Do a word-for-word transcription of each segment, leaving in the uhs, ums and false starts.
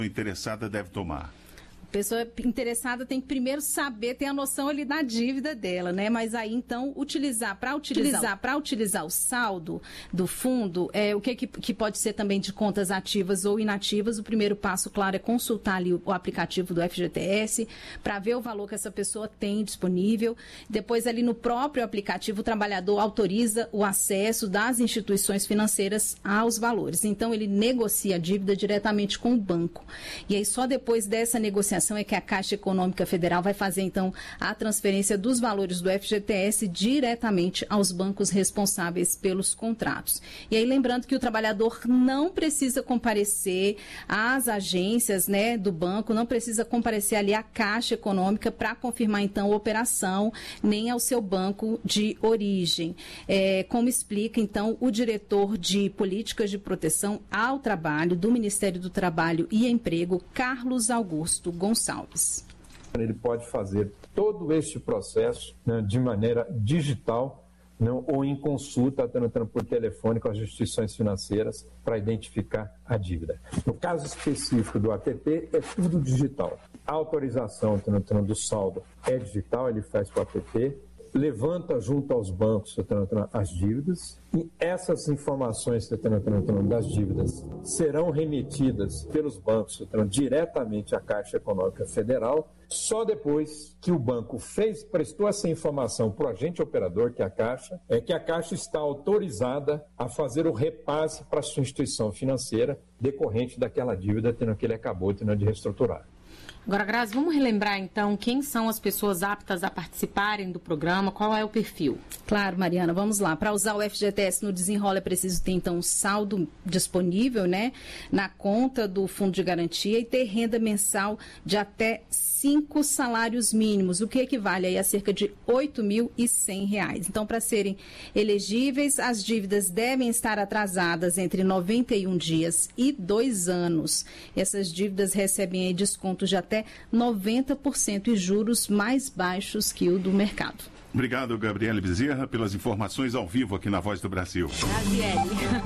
interessada deve tomar? A pessoa interessada tem que primeiro saber, ter a noção ali da dívida dela, né? Mas aí, então, utilizar, para utilizar, para utilizar o saldo do fundo, é, o que, que, que pode ser também de contas ativas ou inativas, o primeiro passo, claro, é consultar ali o, o aplicativo do F G T S para ver o valor que essa pessoa tem disponível. Depois, ali no próprio aplicativo, o trabalhador autoriza o acesso das instituições financeiras aos valores. Então, ele negocia a dívida diretamente com o banco. E aí, só depois dessa negociação é que a Caixa Econômica Federal vai fazer, então, a transferência dos valores do F G T S diretamente aos bancos responsáveis pelos contratos. E aí, lembrando que o trabalhador não precisa comparecer às agências, né, do banco, não precisa comparecer ali à Caixa Econômica para confirmar, então, a operação, nem ao seu banco de origem. É, como explica, então, o diretor de Políticas de Proteção ao Trabalho do Ministério do Trabalho e Emprego, Carlos Augusto Gonçalves. Gonçalves. Ele pode fazer todo este processo, né, de maneira digital, não, ou em consulta, tanto por telefone com as instituições financeiras para identificar a dívida. No caso específico do A T P, é tudo digital. A autorização tanto, do saldo é digital, ele faz com o A T P, levanta junto aos bancos as dívidas e essas informações das dívidas serão remetidas pelos bancos diretamente à Caixa Econômica Federal. Só depois que o banco fez, prestou essa informação para o agente operador, que é a Caixa, é que a Caixa está autorizada a fazer o repasse para a sua instituição financeira decorrente daquela dívida que ele acabou de reestruturar. Agora, Grazi, vamos relembrar, então, quem são as pessoas aptas a participarem do programa, qual é o perfil? Claro, Mariana, vamos lá. Para usar o F G T S no Desenrola é preciso ter, então, um saldo disponível, né, na conta do Fundo de Garantia e ter renda mensal de até cinco salários mínimos, o que equivale aí a cerca de oito mil e cem reais. Então, para serem elegíveis, as dívidas devem estar atrasadas entre noventa e um dias e dois anos. Essas dívidas recebem aí descontos de até noventa por cento e juros mais baixos que o do mercado. Obrigado, Gabriele Bezerra, pelas informações ao vivo aqui na Voz do Brasil. Gabriele.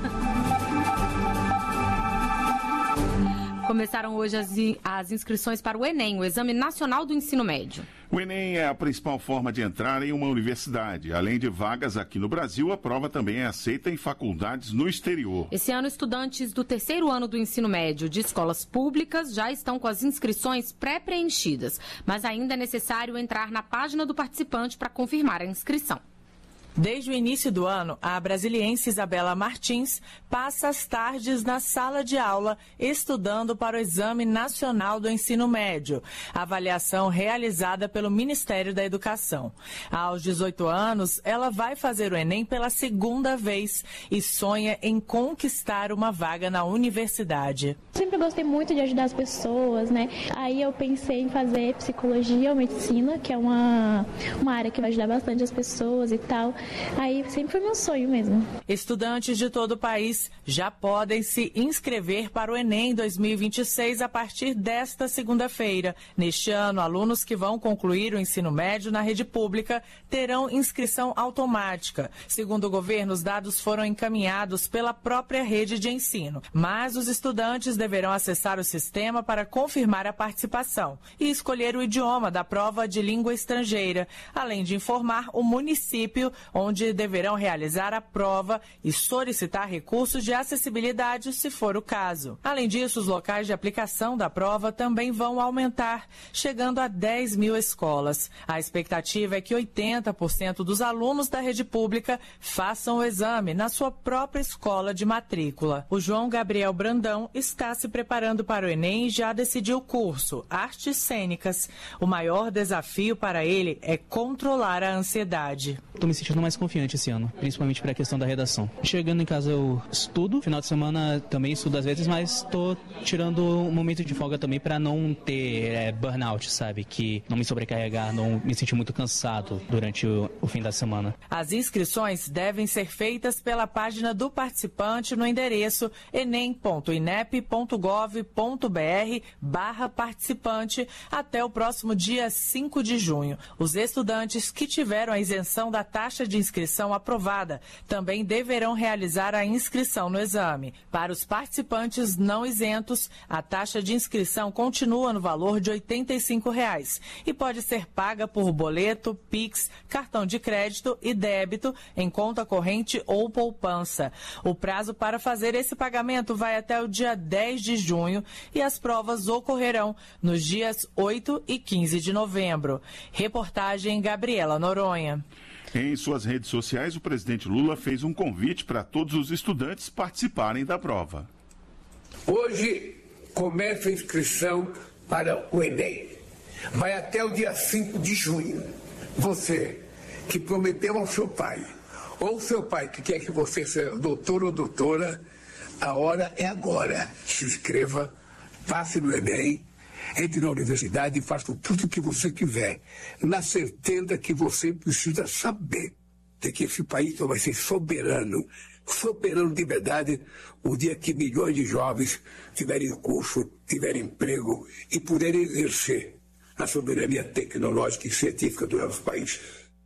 Começaram hoje as, as inscrições para o Enem, o Exame Nacional do Ensino Médio. O Enem é a principal forma de entrar em uma universidade. Além de vagas aqui no Brasil, a prova também é aceita em faculdades no exterior. Esse ano, estudantes do terceiro ano do ensino médio de escolas públicas já estão com as inscrições pré-preenchidas, mas ainda é necessário entrar na página do participante para confirmar a inscrição. Desde o início do ano, a brasiliense Isabela Martins passa as tardes na sala de aula estudando para o Exame Nacional do Ensino Médio, avaliação realizada pelo Ministério da Educação. Aos dezoito anos, ela vai fazer o Enem pela segunda vez e sonha em conquistar uma vaga na universidade. Sempre gostei muito de ajudar as pessoas, né? Aí eu pensei em fazer psicologia ou medicina, que é uma, uma área que vai ajudar bastante as pessoas e tal. Aí sempre foi meu sonho mesmo. Estudantes de todo o país já podem se inscrever para o Enem dois mil e vinte e seis a partir desta segunda-feira. Neste ano, alunos que vão concluir o ensino médio na rede pública terão inscrição automática. Segundo o governo, os dados foram encaminhados pela própria rede de ensino, mas os estudantes deverão acessar o sistema para confirmar a participação e escolher o idioma da prova de língua estrangeira, além de informar o município onde deverão realizar a prova e solicitar recursos de acessibilidade, se for o caso. Além disso, os locais de aplicação da prova também vão aumentar, chegando a dez mil escolas. A expectativa é que oitenta por cento dos alunos da rede pública façam o exame na sua própria escola de matrícula. O João Gabriel Brandão está se preparando para o Enem e já decidiu o curso, Artes Cênicas. O maior desafio para ele é controlar a ansiedade. Estou me sentindo mais confiante esse ano, principalmente para a questão da redação. Chegando em casa eu estudo, final de semana também estudo às vezes, mas estou tirando um momento de folga também para não ter é, burnout, sabe? Que não me sobrecarregar, não me sentir muito cansado durante o, o fim da semana. As inscrições devem ser feitas pela página do participante no endereço enem ponto inep ponto gov ponto br barra participante até o próximo dia cinco de junho. Os estudantes que tiveram a isenção da taxa de de inscrição aprovada, também deverão realizar a inscrição no exame. Para os participantes não isentos, a taxa de inscrição continua no valor de oitenta e cinco reais e pode ser paga por boleto, Pix, cartão de crédito e débito em conta corrente ou poupança. O prazo para fazer esse pagamento vai até o dia dez de junho e as provas ocorrerão nos dias oito e quinze de novembro. Reportagem Gabriela Noronha. Em suas redes sociais, o presidente Lula fez um convite para todos os estudantes participarem da prova. Hoje começa a inscrição para o Enem. Vai até o dia cinco de junho. Você que prometeu ao seu pai, ou seu pai que quer que você seja doutor ou doutora, a hora é agora. Se inscreva, passe no Enem, entre na universidade e faça tudo o que você quiser, na certeza que você precisa saber de que esse país vai ser soberano, soberano de verdade, o dia que milhões de jovens tiverem curso, tiverem emprego e puderem exercer a soberania tecnológica e científica do nosso país.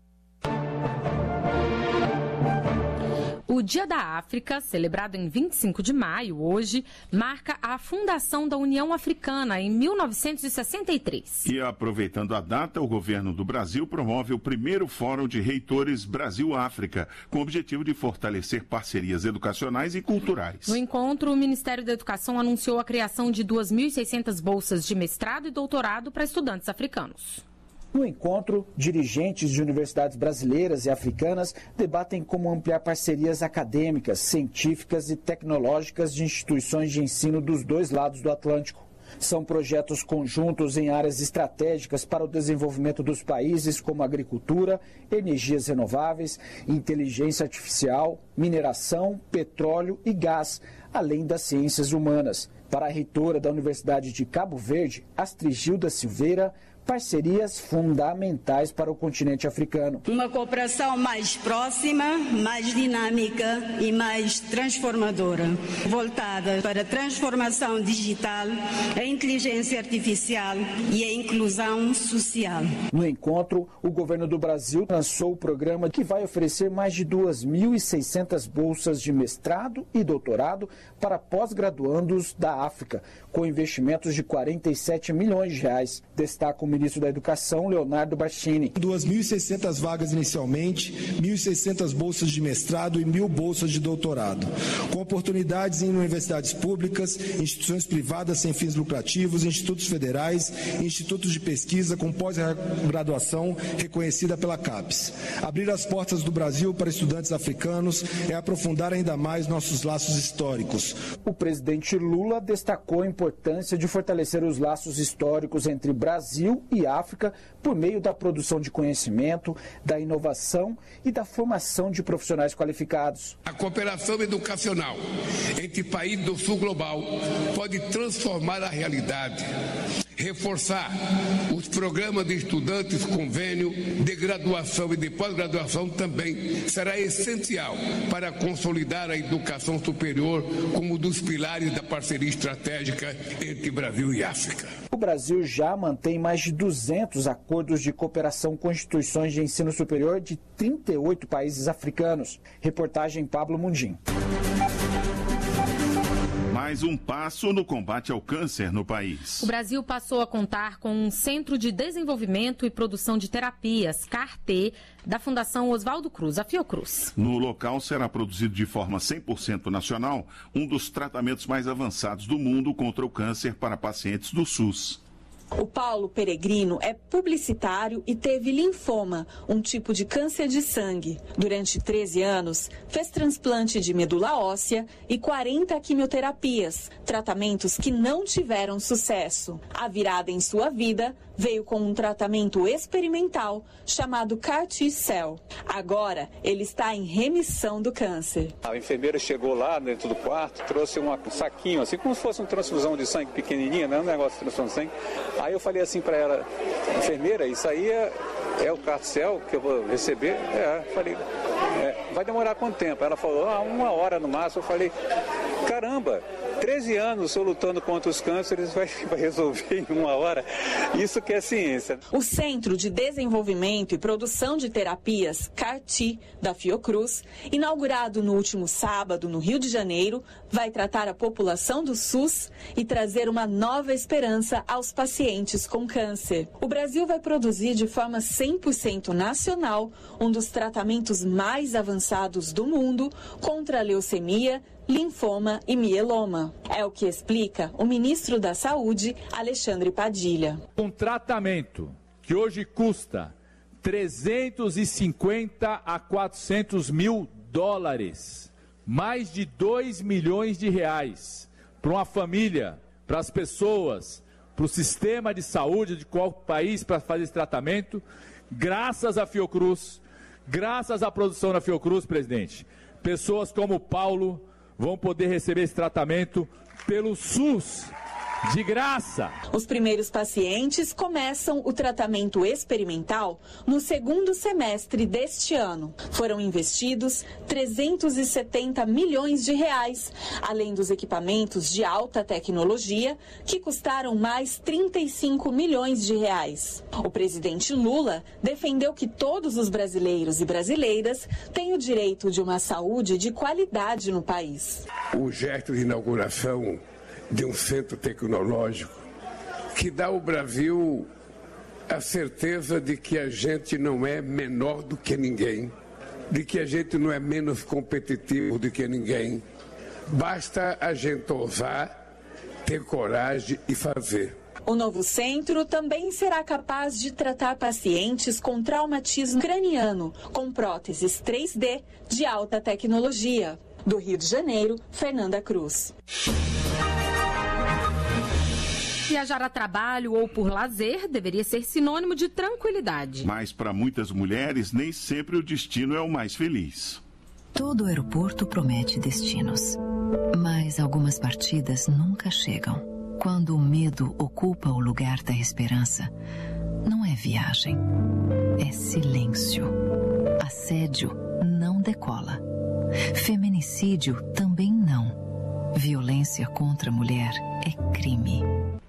O Dia da África, celebrado em vinte e cinco de maio, hoje, marca a fundação da União Africana em mil novecentos e sessenta e três. E aproveitando a data, o governo do Brasil promove o primeiro Fórum de Reitores Brasil-África, com o objetivo de fortalecer parcerias educacionais e culturais. No encontro, o Ministério da Educação anunciou a criação de duas mil e seiscentas bolsas de mestrado e doutorado para estudantes africanos. No encontro, dirigentes de universidades brasileiras e africanas debatem como ampliar parcerias acadêmicas, científicas e tecnológicas de instituições de ensino dos dois lados do Atlântico. São projetos conjuntos em áreas estratégicas para o desenvolvimento dos países, como agricultura, energias renováveis, inteligência artificial, mineração, petróleo e gás, além das ciências humanas. Para a reitora da Universidade de Cabo Verde, Astrigilda Silveira, parcerias fundamentais para o continente africano. Uma cooperação mais próxima, mais dinâmica e mais transformadora, voltada para a transformação digital, a inteligência artificial e a inclusão social. No encontro, o governo do Brasil lançou o programa que vai oferecer mais de duas mil e seiscentas bolsas de mestrado e doutorado para pós-graduandos da África, com investimentos de quarenta e sete milhões de reais. Destaca o ministro da Educação, Leonardo Barchini. duas mil e seiscentas vagas inicialmente, mil e seiscentas bolsas de mestrado e mil bolsas de doutorado, com oportunidades em universidades públicas, instituições privadas sem fins lucrativos, institutos federais, institutos de pesquisa com pós-graduação reconhecida pela CAPES. Abrir as portas do Brasil para estudantes africanos é aprofundar ainda mais nossos laços históricos. O presidente Lula destacou a importância de fortalecer os laços históricos entre Brasil e África por meio da produção de conhecimento, da inovação e da formação de profissionais qualificados. A cooperação educacional entre países do sul global pode transformar a realidade, reforçar os programas de estudantes convênio de graduação e de pós-graduação também será essencial para consolidar a educação superior como um dos pilares da parceria estratégica entre Brasil e África. O Brasil já mantém mais de duzentos acordos de cooperação com instituições de ensino superior de trinta e oito países africanos. Reportagem Pablo Mundim. Mais um passo no combate ao câncer no país. O Brasil passou a contar com um Centro de Desenvolvimento e Produção de Terapias, C A R T, da Fundação Oswaldo Cruz, a Fiocruz. No local será produzido de forma cem por cento nacional um dos tratamentos mais avançados do mundo contra o câncer para pacientes do SUS. O Paulo Peregrino é publicitário e teve linfoma, um tipo de câncer de sangue. Durante treze anos, fez transplante de medula óssea e quarenta quimioterapias, tratamentos que não tiveram sucesso. A virada em sua vida veio com um tratamento experimental chamado C A R T-Cell. Agora, ele está em remissão do câncer. A enfermeira chegou lá dentro do quarto, trouxe um saquinho, assim como se fosse uma transfusão de sangue pequenininha, né? Um negócio de transfusão de sangue. Aí eu falei assim para ela, enfermeira, isso aí é, é o C A R T-Cell que eu vou receber? É, falei, é, vai demorar quanto tempo? Ela falou, ah, uma hora no máximo. Eu falei, caramba, treze anos eu lutando contra os cânceres, vai, vai resolver em uma hora. Isso que é ciência. O Centro de Desenvolvimento e Produção de Terapias, C A R T, da Fiocruz, inaugurado no último sábado no Rio de Janeiro, vai tratar a população do SUS e trazer uma nova esperança aos pacientes com câncer. O Brasil vai produzir de forma cem por cento nacional um dos tratamentos mais avançados do mundo contra a leucemia, linfoma e mieloma. É o que explica o ministro da Saúde, Alexandre Padilha. Um tratamento que hoje custa trezentos e cinquenta a quatrocentos mil dólares, mais de dois milhões de reais, para uma família, para as pessoas, para o sistema de saúde de qual país para fazer esse tratamento, graças à Fiocruz, graças à produção da Fiocruz, presidente, pessoas como o Paulo vão poder receber esse tratamento pelo SUS, de graça. Os primeiros pacientes começam o tratamento experimental no segundo semestre deste ano. Foram investidos trezentos e setenta milhões de reais, além dos equipamentos de alta tecnologia, que custaram mais trinta e cinco milhões de reais. O presidente Lula defendeu que todos os brasileiros e brasileiras têm o direito de uma saúde de qualidade no país. O gesto de inauguração de um centro tecnológico que dá ao Brasil a certeza de que a gente não é menor do que ninguém, de que a gente não é menos competitivo do que ninguém. Basta a gente ousar, ter coragem e fazer. O novo centro também será capaz de tratar pacientes com traumatismo craniano, com próteses três D de alta tecnologia. Do Rio de Janeiro, Fernanda Cruz. Viajar a trabalho ou por lazer deveria ser sinônimo de tranquilidade. Mas para muitas mulheres, nem sempre o destino é o mais feliz. Todo aeroporto promete destinos, mas algumas partidas nunca chegam. Quando o medo ocupa o lugar da esperança, não é viagem, é silêncio. Assédio não decola. Feminicídio também não. Violência contra a mulher é crime.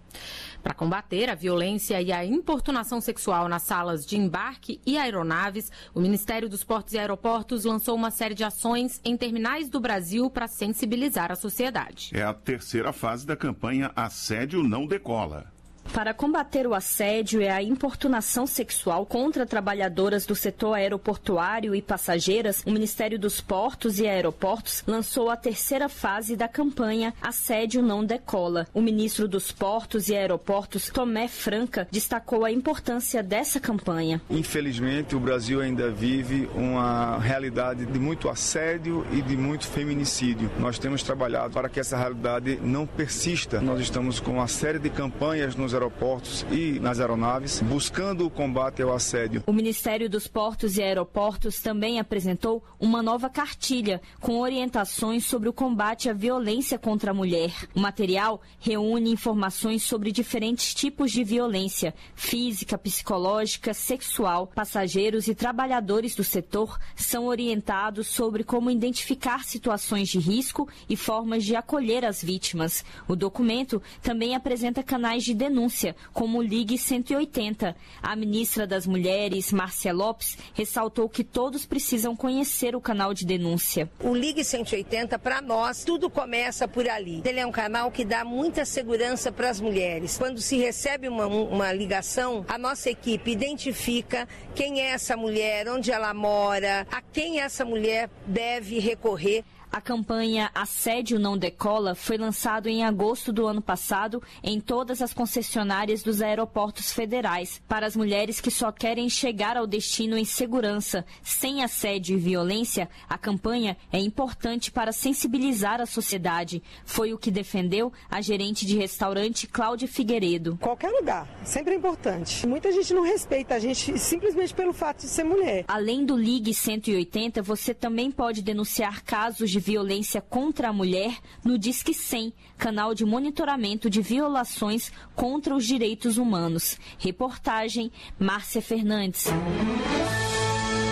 Para combater a violência e a importunação sexual nas salas de embarque e aeronaves, o Ministério dos Portos e Aeroportos lançou uma série de ações em terminais do Brasil para sensibilizar a sociedade. É a terceira fase da campanha Assédio Não Decola. Para combater o assédio e a importunação sexual contra trabalhadoras do setor aeroportuário e passageiras, o Ministério dos Portos e Aeroportos lançou a terceira fase da campanha Assédio Não Decola. O ministro dos Portos e Aeroportos, Tomé Franca, destacou a importância dessa campanha. Infelizmente, o Brasil ainda vive uma realidade de muito assédio e de muito feminicídio. Nós temos trabalhado para que essa realidade não persista. Nós estamos com uma série de campanhas nos aeroportos e nas aeronaves, buscando o combate ao assédio. O Ministério dos Portos e Aeroportos também apresentou uma nova cartilha com orientações sobre o combate à violência contra a mulher. O material reúne informações sobre diferentes tipos de violência, física, psicológica, sexual. Passageiros e trabalhadores do setor são orientados sobre como identificar situações de risco e formas de acolher as vítimas. O documento também apresenta canais de denúncia, como o Ligue cento e oitenta. A ministra das Mulheres, Márcia Lopes, ressaltou que todos precisam conhecer o canal de denúncia. O Ligue cento e oitenta, para nós, tudo começa por ali. Ele é um canal que dá muita segurança para as mulheres. Quando se recebe uma, uma ligação, a nossa equipe identifica quem é essa mulher, onde ela mora, a quem essa mulher deve recorrer. A campanha Assédio Não Decola foi lançado em agosto do ano passado em todas as concessionárias dos aeroportos federais. Para as mulheres que só querem chegar ao destino em segurança, sem assédio e violência, a campanha é importante para sensibilizar a sociedade. Foi o que defendeu a gerente de restaurante Cláudia Figueiredo. Qualquer lugar, sempre é importante. Muita gente não respeita a gente simplesmente pelo fato de ser mulher. Além do Ligue cento e oitenta, você também pode denunciar casos de violência contra a mulher no Disque cem, canal de monitoramento de violações contra os direitos humanos. Reportagem Márcia Fernandes.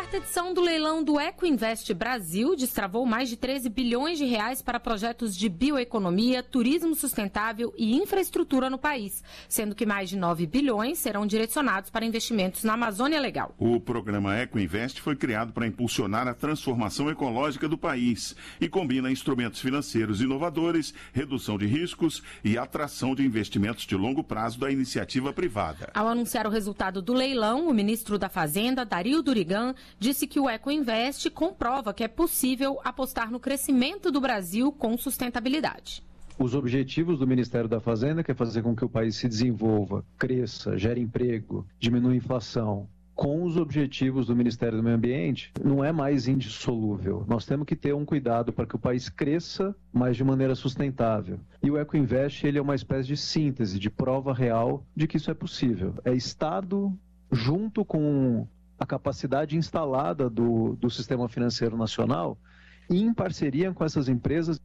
quarta edição do leilão do Ecoinvest Brasil destravou mais de treze bilhões de reais para projetos de bioeconomia, turismo sustentável e infraestrutura no país, sendo que mais de nove bilhões serão direcionados para investimentos na Amazônia Legal. O programa Ecoinvest foi criado para impulsionar a transformação ecológica do país e combina instrumentos financeiros inovadores, redução de riscos e atração de investimentos de longo prazo da iniciativa privada. Ao anunciar o resultado do leilão, o ministro da Fazenda, Dario Durigan, disse que o Ecoinvest comprova que é possível apostar no crescimento do Brasil com sustentabilidade. Os objetivos do Ministério da Fazenda, que é fazer com que o país se desenvolva, cresça, gere emprego, diminua a inflação, com os objetivos do Ministério do Meio Ambiente, não é mais indissolúvel. Nós temos que ter um cuidado para que o país cresça, mas de maneira sustentável. E o Ecoinvest, ele é uma espécie de síntese, de prova real de que isso é possível. É Estado junto com a capacidade instalada do, do sistema financeiro nacional, em parceria com essas empresas.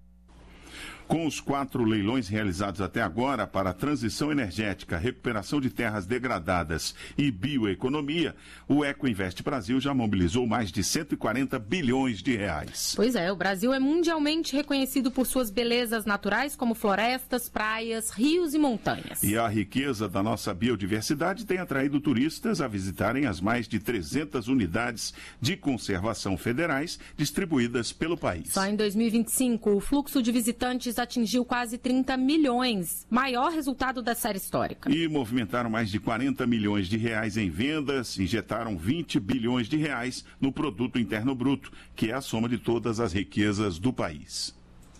Com os quatro leilões realizados até agora para a transição energética, recuperação de terras degradadas e bioeconomia, o Ecoinvest Brasil já mobilizou mais de cento e quarenta bilhões de reais. Pois é, o Brasil é mundialmente reconhecido por suas belezas naturais, como florestas, praias, rios e montanhas. E a riqueza da nossa biodiversidade tem atraído turistas a visitarem as mais de trezentas unidades de conservação federais distribuídas pelo país. Só em dois mil e vinte e cinco, o fluxo de visitantes atingiu quase trinta milhões, maior resultado da série histórica. E movimentaram mais de quarenta milhões de reais em vendas, injetaram vinte bilhões de reais no produto interno bruto, que é a soma de todas as riquezas do país.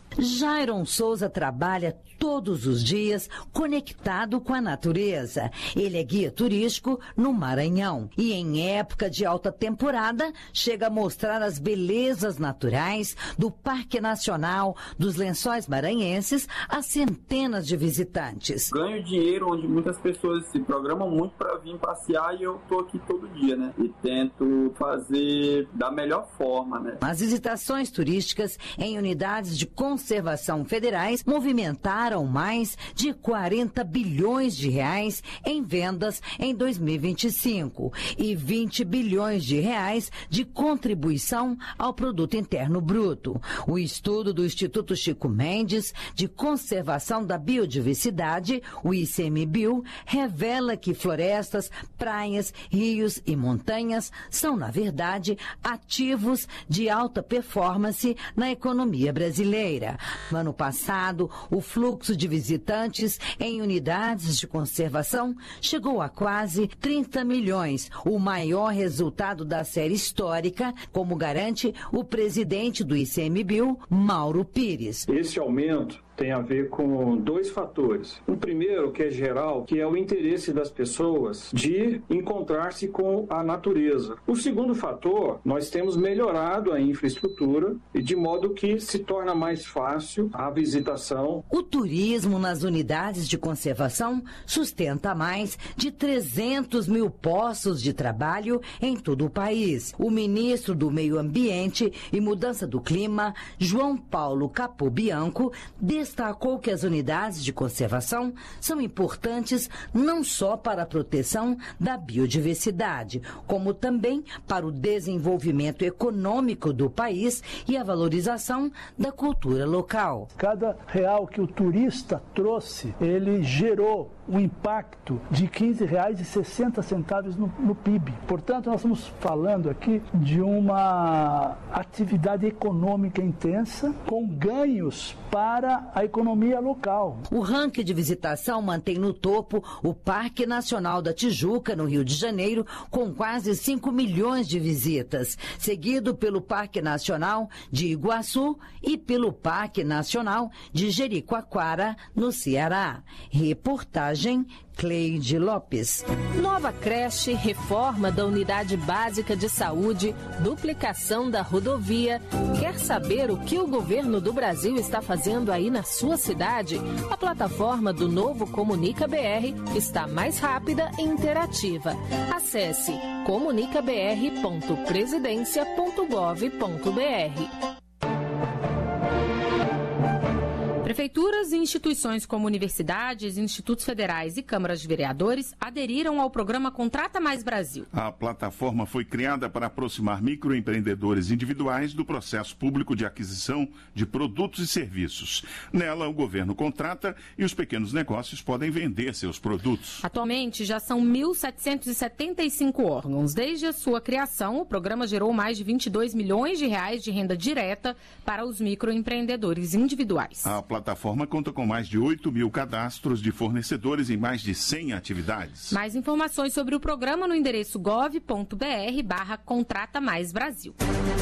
Jairon Souza trabalha todos os dias conectado com a natureza. Ele é guia turístico no Maranhão e em época de alta temporada chega a mostrar as belezas naturais do Parque Nacional dos Lençóis Maranhenses a centenas de visitantes. Ganho dinheiro onde muitas pessoas se programam muito para vir passear e eu tô aqui todo dia, né? E tento fazer da melhor forma, né? As visitações turísticas em unidades de conservação Conservação federais movimentaram mais de quarenta bilhões de reais em vendas em dois mil e vinte e cinco e vinte bilhões de reais de contribuição ao produto interno bruto. O estudo do Instituto Chico Mendes de Conservação da Biodiversidade, o I C M Bio, revela que florestas, praias, rios e montanhas são, na verdade, ativos de alta performance na economia brasileira. No ano passado, o fluxo de visitantes em unidades de conservação chegou a quase trinta milhões, o maior resultado da série histórica, como garante o presidente do I C M Bio, Mauro Pires. Esse aumento tem a ver com dois fatores. O primeiro, que é geral, que é o interesse das pessoas de encontrar-se com a natureza. O segundo fator, nós temos melhorado a infraestrutura e de modo que se torna mais fácil a visitação. O turismo nas unidades de conservação sustenta mais de trezentos mil postos de trabalho em todo o país. O ministro do Meio Ambiente e Mudança do Clima, João Paulo Capobianco, destacou que as unidades de conservação são importantes não só para a proteção da biodiversidade, como também para o desenvolvimento econômico do país e a valorização da cultura local. Cada real que o turista trouxe, ele gerou um impacto de quinze reais e sessenta centavos no, no P I B. Portanto, nós estamos falando aqui de uma atividade econômica intensa com ganhos para a economia local. O ranking de visitação mantém no topo o Parque Nacional da Tijuca, no Rio de Janeiro, com quase cinco milhões de visitas, seguido pelo Parque Nacional de Iguaçu e pelo Parque Nacional de Jericoacoara, no Ceará. Reportagem Cleide Lopes. Nova creche, reforma da unidade básica de saúde, duplicação da rodovia. Quer saber o que o governo do Brasil está fazendo aí na sua cidade? A plataforma do Novo Comunica B R está mais rápida e interativa. Acesse comunica b r ponto presidencia ponto gov ponto b r. Prefeituras e instituições como universidades, institutos federais e câmaras de vereadores aderiram ao programa Contrata Mais Brasil. A plataforma foi criada para aproximar microempreendedores individuais do processo público de aquisição de produtos e serviços. Nela, o governo contrata e os pequenos negócios podem vender seus produtos. Atualmente, já são mil setecentos e setenta e cinco órgãos. Desde a sua criação, o programa gerou mais de vinte e dois milhões de reais de renda direta para os microempreendedores individuais. A plataforma conta com mais de oito mil cadastros de fornecedores em mais de cem atividades. Mais informações sobre o programa no endereço gov ponto br barra Contrata Mais Brasil.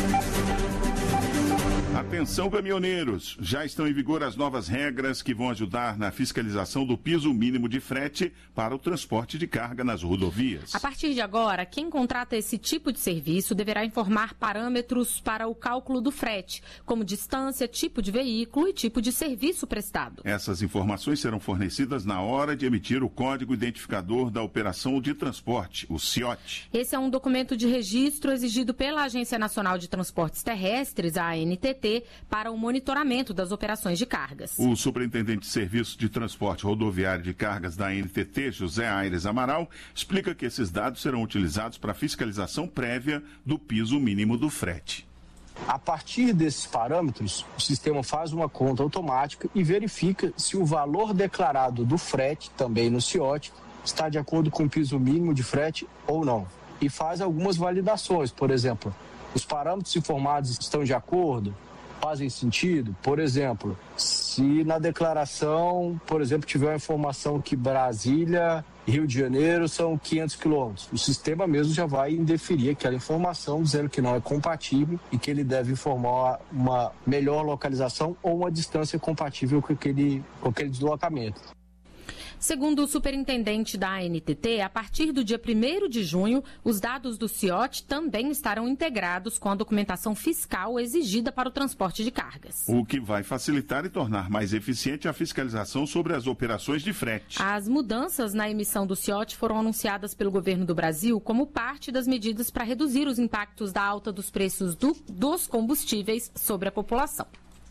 Atenção, caminhoneiros! Já estão em vigor as novas regras que vão ajudar na fiscalização do piso mínimo de frete para o transporte de carga nas rodovias. A partir de agora, quem contrata esse tipo de serviço deverá informar parâmetros para o cálculo do frete, como distância, tipo de veículo e tipo de serviço prestado. Essas informações serão fornecidas na hora de emitir o Código Identificador da Operação de Transporte, o C I O T. Esse é um documento de registro exigido pela Agência Nacional de Transportes Terrestres, a A N T T, para o monitoramento das operações de cargas. O superintendente de Serviço de Transporte Rodoviário de Cargas da A N T T, José Aires Amaral, explica que esses dados serão utilizados para a fiscalização prévia do piso mínimo do frete. A partir desses parâmetros, o sistema faz uma conta automática e verifica se o valor declarado do frete, também no C I O T, está de acordo com o piso mínimo de frete ou não. E faz algumas validações, por exemplo, os parâmetros informados estão de acordo? Fazem sentido? Por exemplo, se na declaração, por exemplo, tiver a informação que Brasília e Rio de Janeiro são quinhentos quilômetros, o sistema mesmo já vai indeferir aquela informação, dizendo que não é compatível e que ele deve informar uma melhor localização ou uma distância compatível com aquele, com aquele deslocamento. Segundo o superintendente da A N T T, a partir do dia primeiro de junho, os dados do C I O T também estarão integrados com a documentação fiscal exigida para o transporte de cargas. O que vai facilitar e tornar mais eficiente a fiscalização sobre as operações de frete. As mudanças na emissão do C I O T foram anunciadas pelo governo do Brasil como parte das medidas para reduzir os impactos da alta dos preços do, dos combustíveis sobre a população.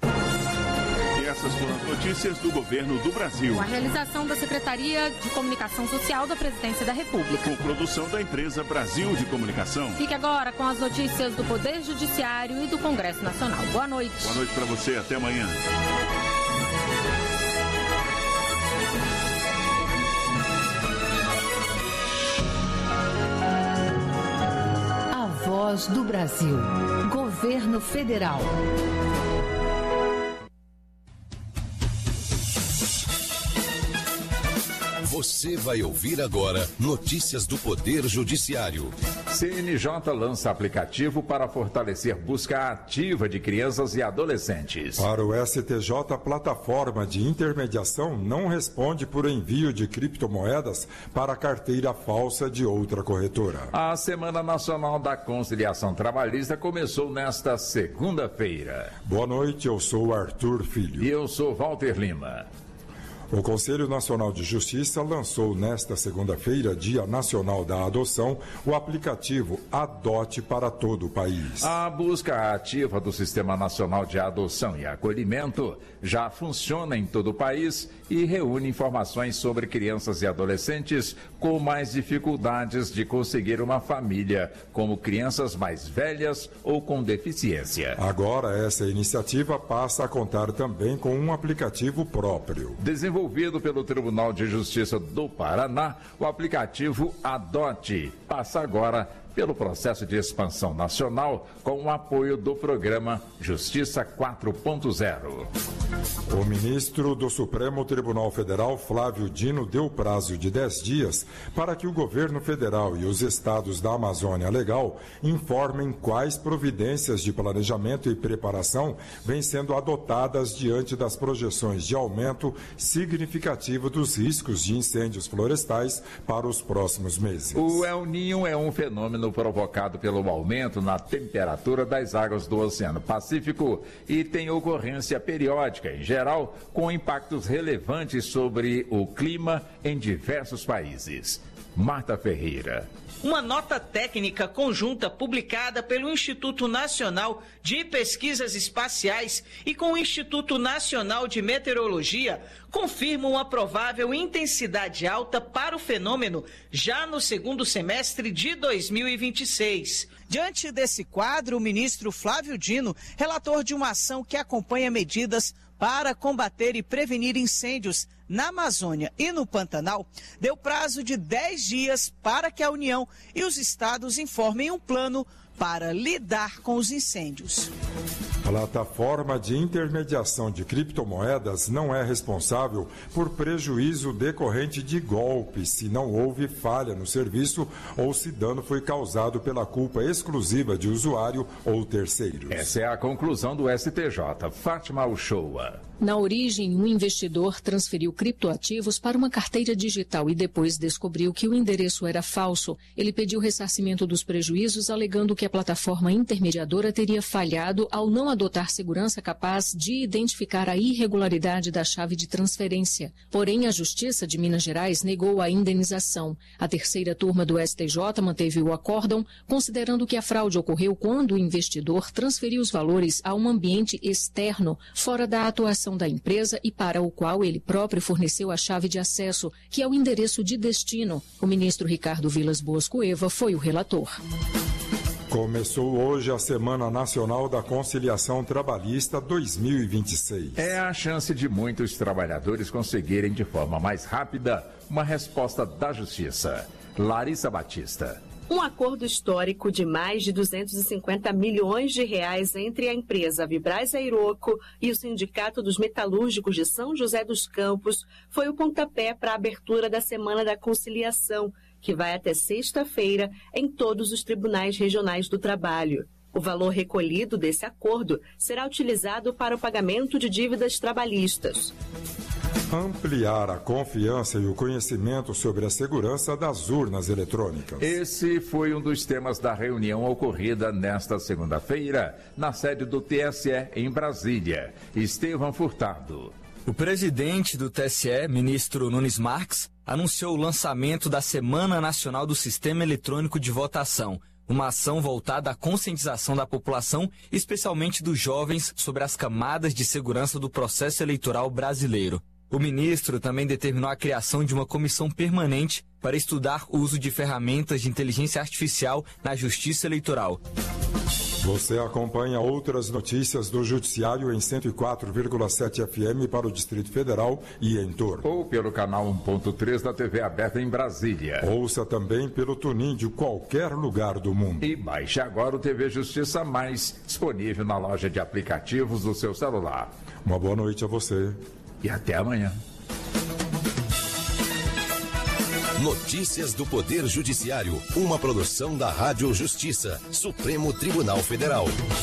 Essas foram as notícias do governo do Brasil. Com a realização da Secretaria de Comunicação Social da Presidência da República. Com produção da empresa Brasil de Comunicação. Fique agora com as notícias do Poder Judiciário e do Congresso Nacional. Boa noite. Boa noite para você. Até amanhã. A Voz do Brasil. Governo Federal. Você vai ouvir agora notícias do Poder Judiciário. C N J lança aplicativo para fortalecer busca ativa de crianças e adolescentes. Para o S T J, a plataforma de intermediação não responde por envio de criptomoedas para carteira falsa de outra corretora. A Semana Nacional da Conciliação Trabalhista começou nesta segunda-feira. Boa noite, eu sou Arthur Filho. E eu sou Walter Lima. O Conselho Nacional de Justiça lançou nesta segunda-feira, Dia Nacional da Adoção, o aplicativo Adote para todo o país. A busca ativa do Sistema Nacional de Adoção e Acolhimento já funciona em todo o país e reúne informações sobre crianças e adolescentes com mais dificuldades de conseguir uma família, como crianças mais velhas ou com deficiência. Agora, essa iniciativa passa a contar também com um aplicativo próprio. Desenvolvido pelo Tribunal de Justiça do Paraná, o aplicativo Adote passa agora pelo processo de expansão nacional com o apoio do programa Justiça quatro ponto zero. O ministro do Supremo Tribunal Federal, Flávio Dino, deu prazo de dez dias para que o governo federal e os estados da Amazônia Legal informem quais providências de planejamento e preparação vêm sendo adotadas diante das projeções de aumento significativo dos riscos de incêndios florestais para os próximos meses. O El Niño é um fenômeno provocado pelo aumento na temperatura das águas do Oceano Pacífico e tem ocorrência periódica, em geral, com impactos relevantes sobre o clima em diversos países. Marta Ferreira. Uma nota técnica conjunta publicada pelo Instituto Nacional de Pesquisas Espaciais e com o Instituto Nacional de Meteorologia confirma uma provável intensidade alta para o fenômeno já no segundo semestre de dois mil e vinte e seis. Diante desse quadro, o ministro Flávio Dino, relator de uma ação que acompanha medidas para combater e prevenir incêndios na Amazônia e no Pantanal, deu prazo de dez dias para que a União e os estados informem um plano para lidar com os incêndios. A plataforma de intermediação de criptomoedas não é responsável por prejuízo decorrente de golpe, se não houve falha no serviço ou se dano foi causado pela culpa exclusiva de usuário ou terceiros. Essa é a conclusão do S T J. Fátima Uchoa. Na origem, um investidor transferiu criptoativos para uma carteira digital e depois descobriu que o endereço era falso. Ele pediu ressarcimento dos prejuízos, alegando que a plataforma intermediadora teria falhado ao não adotar segurança capaz de identificar a irregularidade da chave de transferência. Porém, a Justiça de Minas Gerais negou a indenização. A terceira turma do S T J manteve o acórdão, considerando que a fraude ocorreu quando o investidor transferiu os valores a um ambiente externo, fora da atuação da empresa e para o qual ele próprio forneceu a chave de acesso, que é o endereço de destino. O ministro Ricardo Vilas Boas Cueva foi o relator. Começou hoje a Semana Nacional da Conciliação Trabalhista dois mil e vinte e seis. É a chance de muitos trabalhadores conseguirem de forma mais rápida uma resposta da Justiça. Larissa Batista. Um acordo histórico de mais de duzentos e cinquenta milhões de reais entre a empresa Vibraz Aeroco e o Sindicato dos Metalúrgicos de São José dos Campos foi o pontapé para a abertura da Semana da Conciliação, que vai até sexta-feira em todos os tribunais regionais do trabalho. O valor recolhido desse acordo será utilizado para o pagamento de dívidas trabalhistas. Ampliar a confiança e o conhecimento sobre a segurança das urnas eletrônicas. Esse foi um dos temas da reunião ocorrida nesta segunda-feira, na sede do T S E em Brasília. Estevão Furtado. O presidente do T S E, ministro Nunes Marques, anunciou o lançamento da Semana Nacional do Sistema Eletrônico de Votação, uma ação voltada à conscientização da população, especialmente dos jovens, sobre as camadas de segurança do processo eleitoral brasileiro. O ministro também determinou a criação de uma comissão permanente para estudar o uso de ferramentas de inteligência artificial na justiça eleitoral. Você acompanha outras notícias do Judiciário em cento e quatro vírgula sete F M para o Distrito Federal e em torno. Ou pelo canal um ponto três da T V aberta em Brasília. Ouça também pelo TuneIn de qualquer lugar do mundo. E baixe agora o T V Justiça Mais, disponível na loja de aplicativos do seu celular. Uma boa noite a você. E até amanhã. Notícias do Poder Judiciário, uma produção da Rádio Justiça, Supremo Tribunal Federal.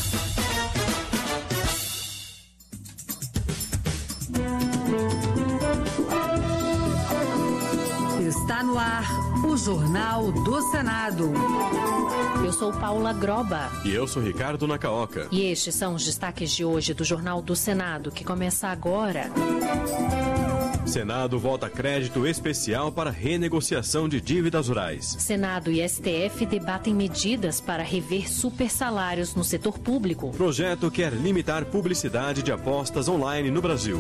Está no ar o Jornal do Senado. Eu sou Paula Groba. E eu sou Ricardo Nacaoca. E estes são os destaques de hoje do Jornal do Senado, que começa agora. Senado vota crédito especial para renegociação de dívidas rurais. Senado e S T F debatem medidas para rever supersalários no setor público. Projeto quer limitar publicidade de apostas online no Brasil.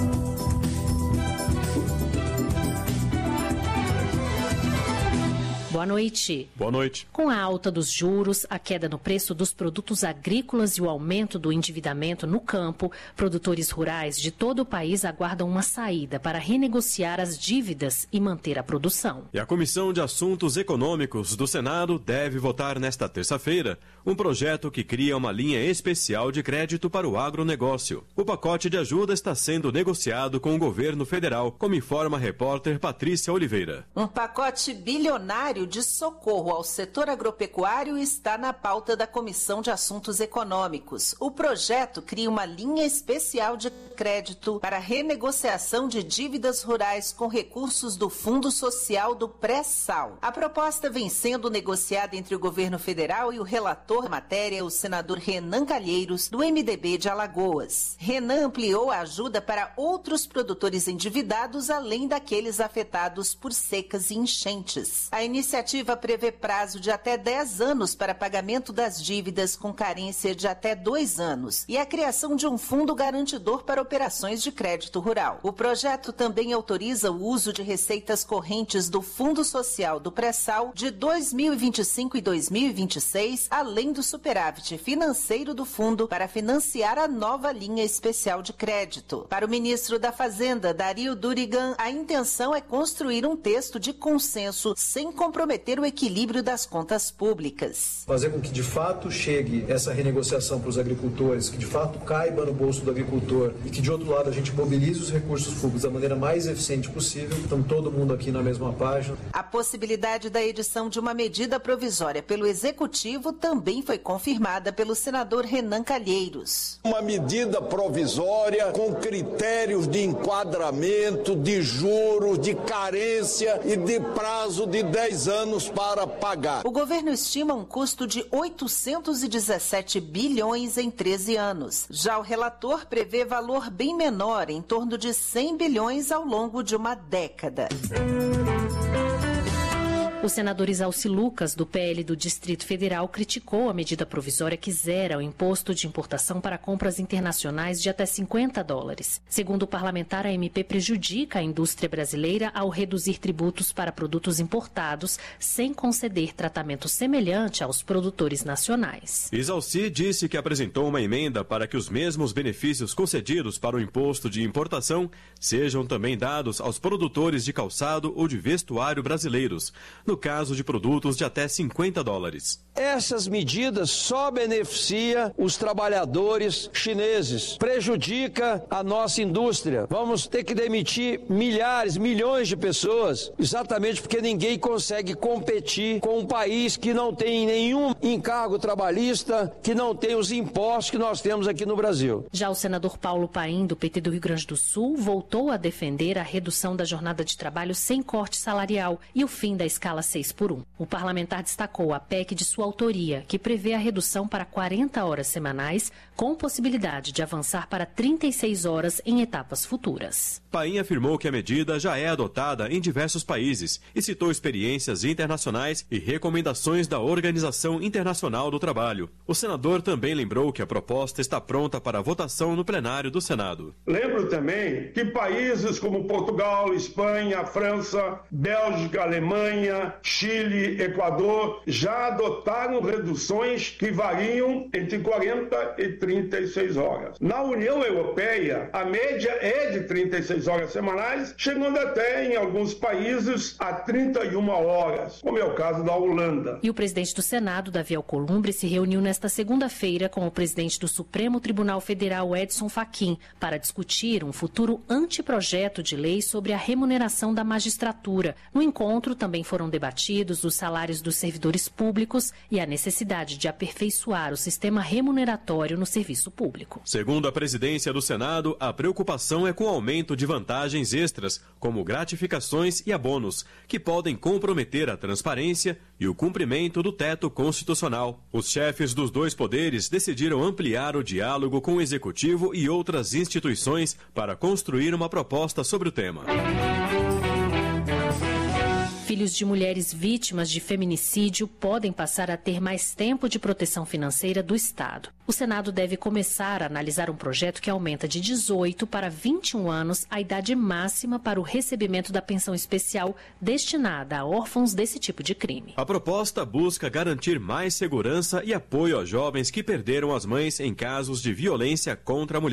Boa noite. Boa noite. Com a alta dos juros, a queda no preço dos produtos agrícolas e o aumento do endividamento no campo, produtores rurais de todo o país aguardam uma saída para renegociar as dívidas e manter a produção. E a Comissão de Assuntos Econômicos do Senado deve votar nesta terça-feira um projeto que cria uma linha especial de crédito para o agronegócio. O pacote de ajuda está sendo negociado com o governo federal, como informa a repórter Patrícia Oliveira. Um pacote bilionário cenário de socorro ao setor agropecuário está na pauta da Comissão de Assuntos Econômicos. O projeto cria uma linha especial de crédito para renegociação de dívidas rurais com recursos do Fundo Social do Pré-Sal. A proposta vem sendo negociada entre o governo federal e o relator da matéria, o senador Renan Calheiros, do M D B de Alagoas. Renan ampliou a ajuda para outros produtores endividados, além daqueles afetados por secas e enchentes. A iniciativa prevê prazo de até dez anos para pagamento das dívidas com carência de até dois anos e a criação de um fundo garantidor para operações de crédito rural. O projeto também autoriza o uso de receitas correntes do Fundo Social do Pré-Sal de dois mil e vinte e cinco e dois mil e vinte e seis, além do superávit financeiro do fundo para financiar a nova linha especial de crédito. Para o ministro da Fazenda, Dario Durigan, a intenção é construir um texto de consenso sem comprometer o equilíbrio das contas públicas. Fazer com que de fato chegue essa renegociação para os agricultores, que de fato caiba no bolso do agricultor e que de outro lado a gente mobilize os recursos públicos da maneira mais eficiente possível. Então todo mundo aqui na mesma página. A possibilidade da edição de uma medida provisória pelo Executivo também foi confirmada pelo senador Renan Calheiros. Uma medida provisória com critérios de enquadramento, de juros, de carência e de prazo de dez anos para pagar. O governo estima um custo de oitocentos e dezessete bilhões em treze anos. Já o relator prevê valor bem menor, em torno de cem bilhões ao longo de uma década. O senador Isalci Lucas, do P L do Distrito Federal, criticou a medida provisória que zera o imposto de importação para compras internacionais de até cinquenta dólares. Segundo o parlamentar, a M P prejudica a indústria brasileira ao reduzir tributos para produtos importados, sem conceder tratamento semelhante aos produtores nacionais. Isalci disse que apresentou uma emenda para que os mesmos benefícios concedidos para o imposto de importação sejam também dados aos produtores de calçado ou de vestuário brasileiros, no caso de produtos de até cinquenta dólares. Essas medidas só beneficiam os trabalhadores chineses, prejudica a nossa indústria. Vamos ter que demitir milhares, milhões de pessoas, exatamente porque ninguém consegue competir com um país que não tem nenhum encargo trabalhista, que não tem os impostos que nós temos aqui no Brasil. Já o senador Paulo Paim, do P T do Rio Grande do Sul, voltou a defender a redução da jornada de trabalho sem corte salarial e o fim da escala seis por um. O parlamentar destacou a P E C de sua autoria, que prevê a redução para quarenta horas semanais, com possibilidade de avançar para trinta e seis horas em etapas futuras. Paim afirmou que a medida já é adotada em diversos países e citou experiências internacionais e recomendações da Organização Internacional do Trabalho. O senador também lembrou que a proposta está pronta para votação no plenário do Senado. Lembro também que países como Portugal, Espanha, França, Bélgica, Alemanha, Chile, Equador já adotaram reduções que variam entre quarenta e trinta e seis horas. Na União Europeia, a média é de trinta e seis horas semanais, chegando até, em alguns países, a trinta e uma horas, como é o caso da Holanda. E o presidente do Senado, Davi Alcolumbre, se reuniu nesta segunda-feira com o presidente do Supremo Tribunal Federal, Edson Fachin, para discutir um futuro anteprojeto de lei sobre a remuneração da magistratura. No encontro também foram debatidos os salários dos servidores públicos e a necessidade de aperfeiçoar o sistema remuneratório no serviço público. Segundo a presidência do Senado, a preocupação é com o aumento de vantagens extras, como gratificações e abonos, que podem comprometer a transparência e o cumprimento do teto constitucional. Os chefes dos dois poderes decidiram ampliar o diálogo com o Executivo e outras instituições para construir uma proposta sobre o tema. Filhos de mulheres vítimas de feminicídio podem passar a ter mais tempo de proteção financeira do Estado. O Senado deve começar a analisar um projeto que aumenta de dezoito para vinte e um anos a idade máxima para o recebimento da pensão especial destinada a órfãos desse tipo de crime. A proposta busca garantir mais segurança e apoio a jovens que perderam as mães em casos de violência contra a mulher.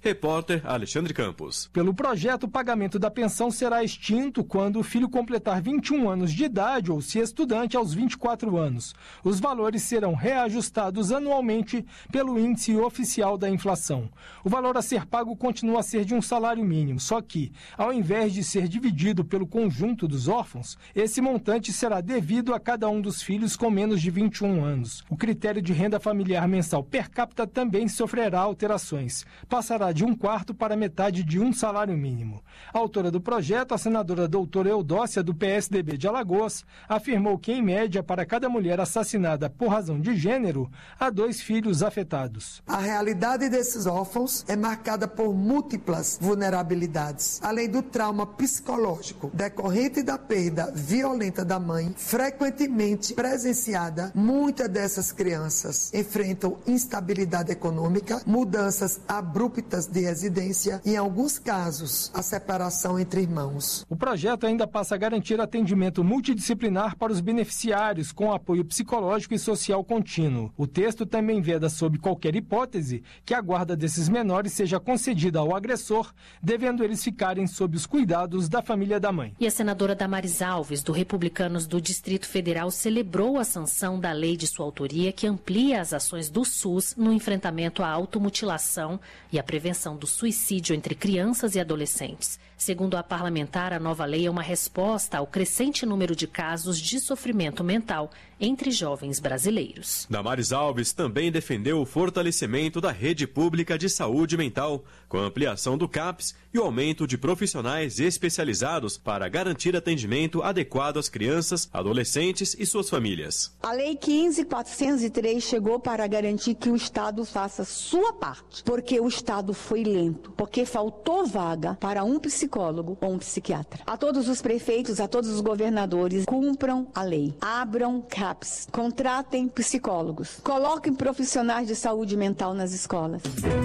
Repórter Alexandre Campos. Pelo projeto, o pagamento da pensão será extinto quando o filho completar vinte e um anos de idade ou se estudante aos vinte e quatro anos. Os valores serão reajustados anualmente pelo índice oficial da inflação. O valor a ser pago continua a ser de um salário mínimo, só que, ao invés de ser dividido pelo conjunto dos órfãos, esse montante será devido a cada um dos filhos com menos de vinte e um anos. O critério de renda familiar mensal per capita também sofrerá alterações. Passará de um quarto para metade de um salário mínimo. A autora do projeto, a senadora doutora Eudócia, do P S D B de Alagoas, afirmou que, em média, para cada mulher assassinada por razão de gênero, há dois filhos afetados. A realidade desses órfãos é marcada por múltiplas vulnerabilidades. Além do trauma psicológico decorrente da perda violenta da mãe, frequentemente presenciada, muitas dessas crianças enfrentam instabilidade econômica, mudanças abruptas de residência e, em alguns casos, a separação entre irmãos. O projeto ainda passa a garantir atendimento multidisciplinar para os beneficiários com apoio psicológico e social contínuo. O texto também veda, sob qualquer hipótese, que a guarda desses menores seja concedida ao agressor, devendo eles ficarem sob os cuidados da família da mãe. E a senadora Damares Alves, do Republicanos do Distrito Federal, celebrou a sanção da lei de sua autoria que amplia as ações do SUS no enfrentamento à automutilação e à prevenção do suicídio entre crianças e adolescentes. Segundo a parlamentar, a nova lei é uma resposta ao crescente número de casos de sofrimento mental entre jovens brasileiros. Damares Alves também defendeu o fortalecimento da rede pública de saúde mental, com a ampliação do CAPS e o aumento de profissionais especializados para garantir atendimento adequado às crianças, adolescentes e suas famílias. A Lei quinze mil quatrocentos e três chegou para garantir que o Estado faça sua parte, porque o Estado foi lento, porque faltou vaga para um psicólogo ou um psiquiatra. A todos os prefeitos, a todos os governadores, cumpram a lei, abram CAPS, contratem psicólogos, coloquem profissionais de saúde mental nas escolas.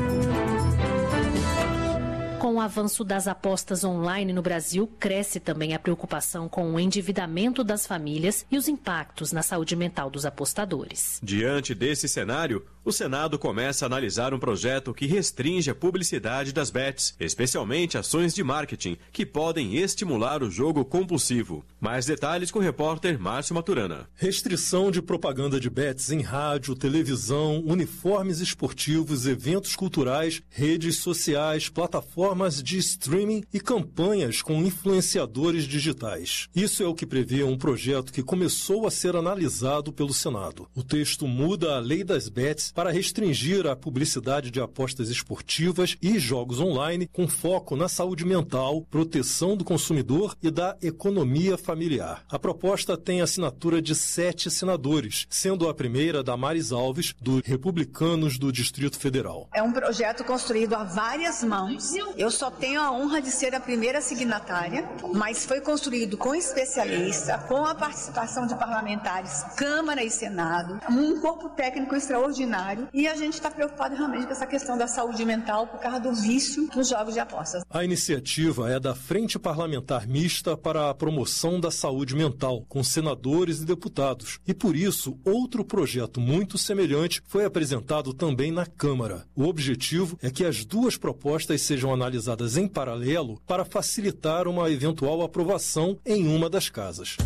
Com o avanço das apostas online no Brasil, cresce também a preocupação com o endividamento das famílias e os impactos na saúde mental dos apostadores. Diante desse cenário, o Senado começa a analisar um projeto que restringe a publicidade das bets, especialmente ações de marketing, que podem estimular o jogo compulsivo. Mais detalhes com o repórter Márcio Maturana. Restrição de propaganda de bets em rádio, televisão, uniformes esportivos, eventos culturais, redes sociais, plataformas de streaming e campanhas com influenciadores digitais. Isso é o que prevê um projeto que começou a ser analisado pelo Senado. O texto muda a lei das bets para restringir a publicidade de apostas esportivas e jogos online com foco na saúde mental, proteção do consumidor e da economia familiar. A proposta tem assinatura de sete senadores, sendo a primeira Damares Alves, do Republicanos do Distrito Federal. É um projeto construído a várias mãos. Eu só tenho a honra de ser a primeira signatária, mas foi construído com especialista, com a participação de parlamentares, Câmara e Senado, um corpo técnico extraordinário, e a gente está preocupado realmente com essa questão da saúde mental por causa do vício nos jogos de apostas. A iniciativa é da Frente Parlamentar Mista para a Promoção da Saúde Mental, com senadores e deputados, e por isso outro projeto muito semelhante foi apresentado também na Câmara. O objetivo é que as duas propostas sejam analisadas em paralelo para facilitar uma eventual aprovação em uma das casas.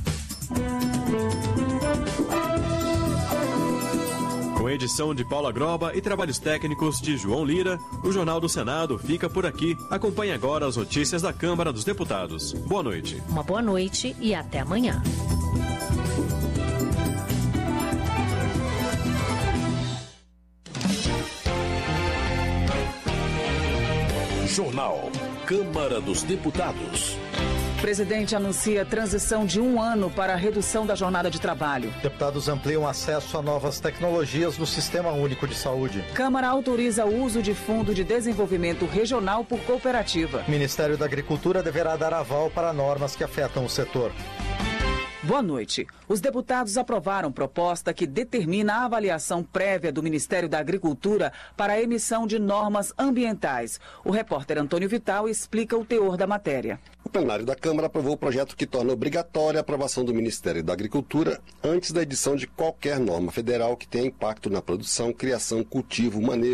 Com edição de Paula Groba e trabalhos técnicos de João Lira, o Jornal do Senado fica por aqui. Acompanhe agora as notícias da Câmara dos Deputados. Boa noite. Uma boa noite e até amanhã. Jornal Câmara dos Deputados. O presidente anuncia transição de um ano para a redução da jornada de trabalho. Deputados ampliam acesso a novas tecnologias no Sistema Único de Saúde. Câmara autoriza o uso de Fundo de Desenvolvimento Regional por cooperativa. O Ministério da Agricultura deverá dar aval para normas que afetam o setor. Boa noite. Os deputados aprovaram proposta que determina a avaliação prévia do Ministério da Agricultura para a emissão de normas ambientais. O repórter Antônio Vital explica o teor da matéria. O plenário da Câmara aprovou o projeto que torna obrigatória a aprovação do Ministério da Agricultura antes da edição de qualquer norma federal que tenha impacto na produção, criação, cultivo, manejo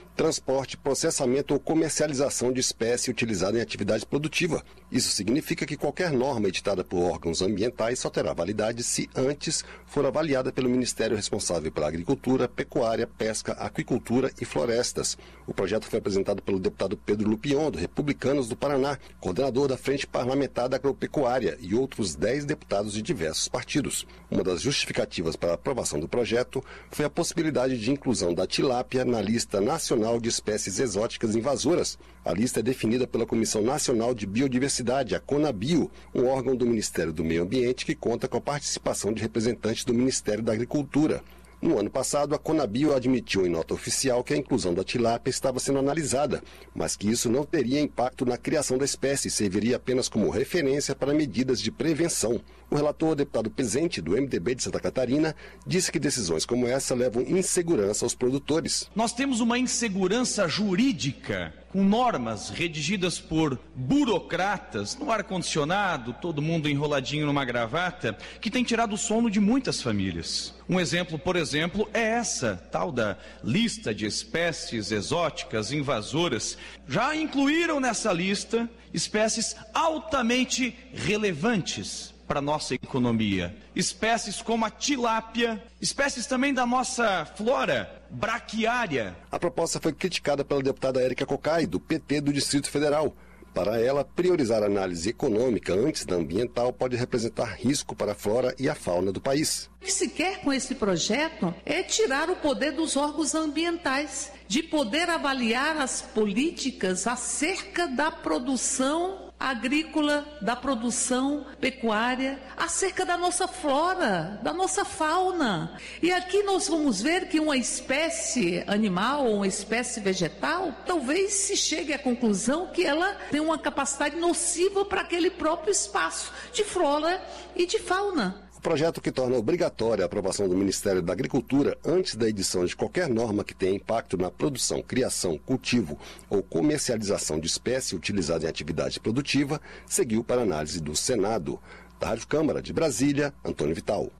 transporte, processamento ou comercialização de espécie utilizada em atividade produtiva. Isso significa que qualquer norma editada por órgãos ambientais só terá validade se antes for avaliada pelo Ministério responsável pela Agricultura, Pecuária, Pesca, Aquicultura e Florestas. O projeto foi apresentado pelo deputado Pedro Lupion, do Republicanos do Paraná, coordenador da Frente Parlamentar da Agropecuária, e outros dez deputados de diversos partidos. Uma das justificativas para a aprovação do projeto foi a possibilidade de inclusão da tilápia na lista nacional de espécies exóticas invasoras. A lista é definida pela Comissão Nacional de Biodiversidade, a CONABio, um órgão do Ministério do Meio Ambiente que conta com a participação de representantes do Ministério da Agricultura. No ano passado, a CONABio admitiu em nota oficial que a inclusão da tilápia estava sendo analisada, mas que isso não teria impacto na criação da espécie e serviria apenas como referência para medidas de prevenção. O relator, deputado Pezente, do M D B de Santa Catarina, disse que decisões como essa levam insegurança aos produtores. Nós temos uma insegurança jurídica, com normas redigidas por burocratas, no ar-condicionado, todo mundo enroladinho numa gravata, que tem tirado o sono de muitas famílias. Um exemplo, por exemplo, é essa tal da lista de espécies exóticas invasoras. Já incluíram nessa lista espécies altamente relevantes para a nossa economia. Espécies como a tilápia, espécies também da nossa flora braquiária. A proposta foi criticada pela deputada Érica Cocai, do P T do Distrito Federal. Para ela, priorizar a análise econômica antes da ambiental pode representar risco para a flora e a fauna do país. O que se quer com esse projeto é tirar o poder dos órgãos ambientais, de poder avaliar as políticas acerca da produção agrícola, da produção pecuária, acerca da nossa flora, da nossa fauna. E aqui nós vamos ver que uma espécie animal ou uma espécie vegetal, talvez se chegue à conclusão que ela tem uma capacidade nociva para aquele próprio espaço de flora e de fauna. O projeto que torna obrigatória a aprovação do Ministério da Agricultura antes da edição de qualquer norma que tenha impacto na produção, criação, cultivo ou comercialização de espécie utilizada em atividade produtiva seguiu para análise do Senado. Da Rádio Câmara de Brasília, Antônio Vital.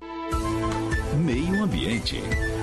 Meio Ambiente.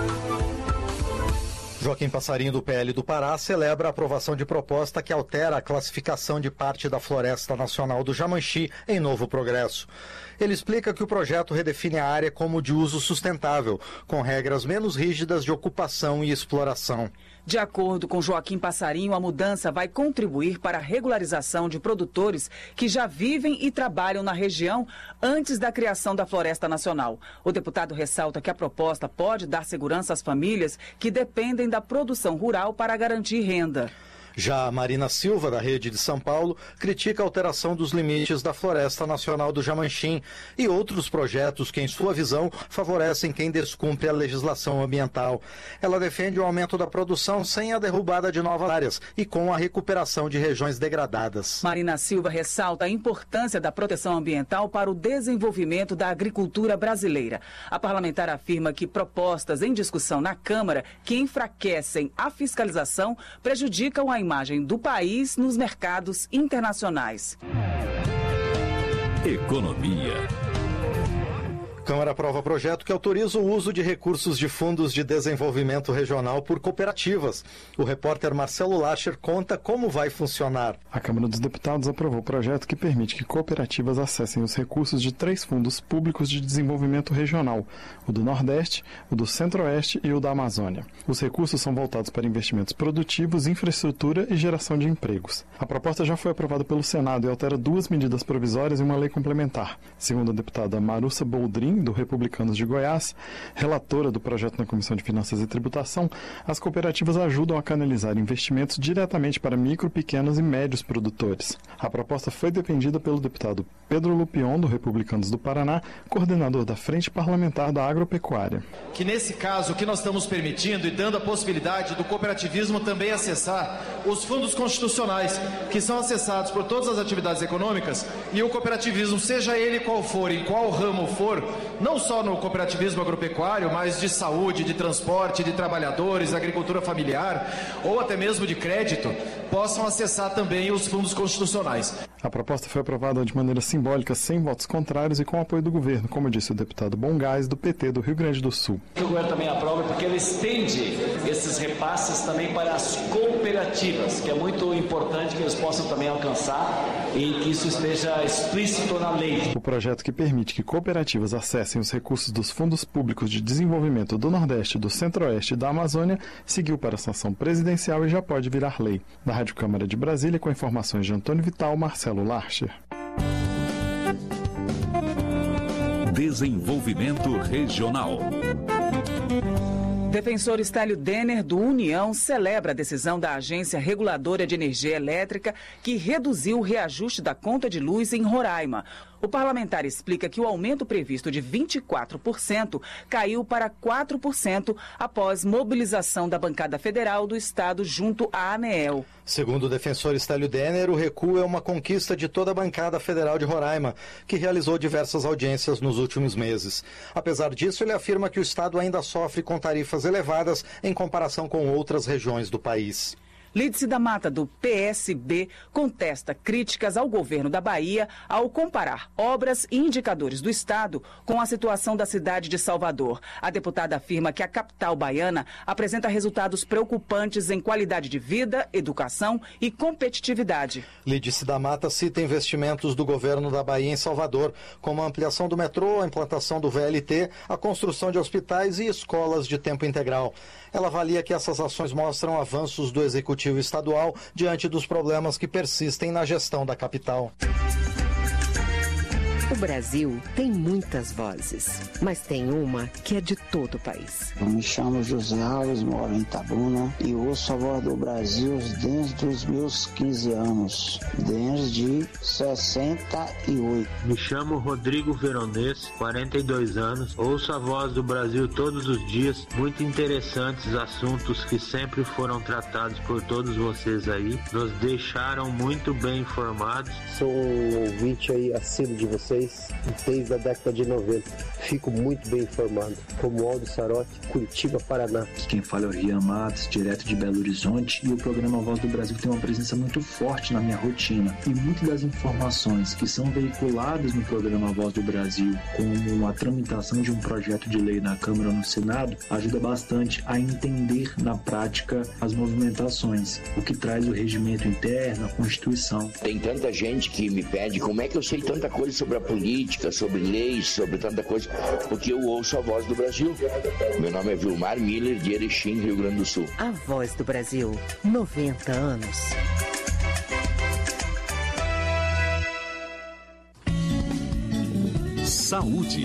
Joaquim Passarinho, do P L do Pará, celebra a aprovação de proposta que altera a classificação de parte da Floresta Nacional do Jamanchim em Novo Progresso. Ele explica que o projeto redefine a área como de uso sustentável, com regras menos rígidas de ocupação e exploração. De acordo com Joaquim Passarinho, a mudança vai contribuir para a regularização de produtores que já vivem e trabalham na região antes da criação da Floresta Nacional. O deputado ressalta que a proposta pode dar segurança às famílias que dependem da produção rural para garantir renda. Já a Marina Silva, da Rede de São Paulo, critica a alteração dos limites da Floresta Nacional do Jamanchim e outros projetos que, em sua visão, favorecem quem descumpre a legislação ambiental. Ela defende o aumento da produção sem a derrubada de novas áreas e com a recuperação de regiões degradadas. Marina Silva ressalta a importância da proteção ambiental para o desenvolvimento da agricultura brasileira. A parlamentar afirma que propostas em discussão na Câmara que enfraquecem a fiscalização prejudicam a imagem do país nos mercados internacionais. Economia. Câmara aprova projeto que autoriza o uso de recursos de fundos de desenvolvimento regional por cooperativas. O repórter Marcelo Lacher conta como vai funcionar. A Câmara dos Deputados aprovou o projeto que permite que cooperativas acessem os recursos de três fundos públicos de desenvolvimento regional, o do Nordeste, o do Centro-Oeste e o da Amazônia. Os recursos são voltados para investimentos produtivos, infraestrutura e geração de empregos. A proposta já foi aprovada pelo Senado e altera duas medidas provisórias e uma lei complementar. Segundo a deputada Marussa Boldrin, do Republicanos de Goiás, relatora do projeto na Comissão de Finanças e Tributação, as cooperativas ajudam a canalizar investimentos diretamente para micro, pequenos e médios produtores. A proposta foi defendida pelo deputado Pedro Lupion, do Republicanos do Paraná, coordenador da Frente Parlamentar da Agropecuária. Que nesse caso, o que nós estamos permitindo e dando a possibilidade do cooperativismo também acessar os fundos constitucionais, que são acessados por todas as atividades econômicas, e o cooperativismo, seja ele qual for, em qual ramo for, não só no cooperativismo agropecuário, mas de saúde, de transporte, de trabalhadores, agricultura familiar ou até mesmo de crédito, possam acessar também os fundos constitucionais. A proposta foi aprovada de maneira simbólica, sem votos contrários e com apoio do governo, como disse o deputado Bongás, do P T do Rio Grande do Sul. O governo também aprova porque ele estende esses repasses também para as cooperativas, que é muito importante que eles possam também alcançar e que isso esteja explícito na lei. O projeto que permite que cooperativas acessem os recursos dos fundos públicos de desenvolvimento do Nordeste, do Centro-Oeste e da Amazônia seguiu para a sanção presidencial e já pode virar lei. Da Rádio Câmara de Brasília, com informações de Antônio Vital, Marcelo Larcher. Desenvolvimento Regional. Defensor Estélio Denner, do União, celebra a decisão da Agência Reguladora de Energia Elétrica que reduziu o reajuste da conta de luz em Roraima. O parlamentar explica que o aumento previsto de vinte e quatro por cento caiu para quatro por cento após mobilização da bancada federal do Estado junto à ANEEL. Segundo o defensor Estélio Denner, o recuo é uma conquista de toda a bancada federal de Roraima, que realizou diversas audiências nos últimos meses. Apesar disso, ele afirma que o Estado ainda sofre com tarifas elevadas em comparação com outras regiões do país. Lídice da Mata, do P S B, contesta críticas ao governo da Bahia ao comparar obras e indicadores do Estado com a situação da cidade de Salvador. A deputada afirma que a capital baiana apresenta resultados preocupantes em qualidade de vida, educação e competitividade. Lídice da Mata cita investimentos do governo da Bahia em Salvador, como a ampliação do metrô, a implantação do V L T, a construção de hospitais e escolas de tempo integral. Ela avalia que essas ações mostram avanços do Executivo estadual diante dos problemas que persistem na gestão da capital. O Brasil tem muitas vozes, mas tem uma que é de todo o país. Eu me chamo José Alves, moro em Itabuna e ouço a voz do Brasil desde os meus quinze anos, desde sessenta e oito. Me chamo Rodrigo Veronês, quarenta e dois anos, ouço a voz do Brasil todos os dias, muito interessantes assuntos que sempre foram tratados por todos vocês aí, nos deixaram muito bem informados. Sou um ouvinte aí assíduo de vocês desde a década de noventa. Fico muito bem informado. Romualdo Sarotti, Curitiba, Paraná. Quem fala é o Rian Matos, direto de Belo Horizonte, e o programa Voz do Brasil tem uma presença muito forte na minha rotina. E muitas das informações que são veiculadas no programa Voz do Brasil, como a tramitação de um projeto de lei na Câmara ou no Senado, ajuda bastante a entender na prática as movimentações, o que traz o regimento interno, a Constituição. Tem tanta gente que me pede como é que eu sei tanta coisa sobre a política, sobre leis, sobre tanta coisa, porque eu ouço a Voz do Brasil. Meu nome é Vilmar Miller, de Erechim, Rio Grande do Sul. A Voz do Brasil, noventa anos. Saúde.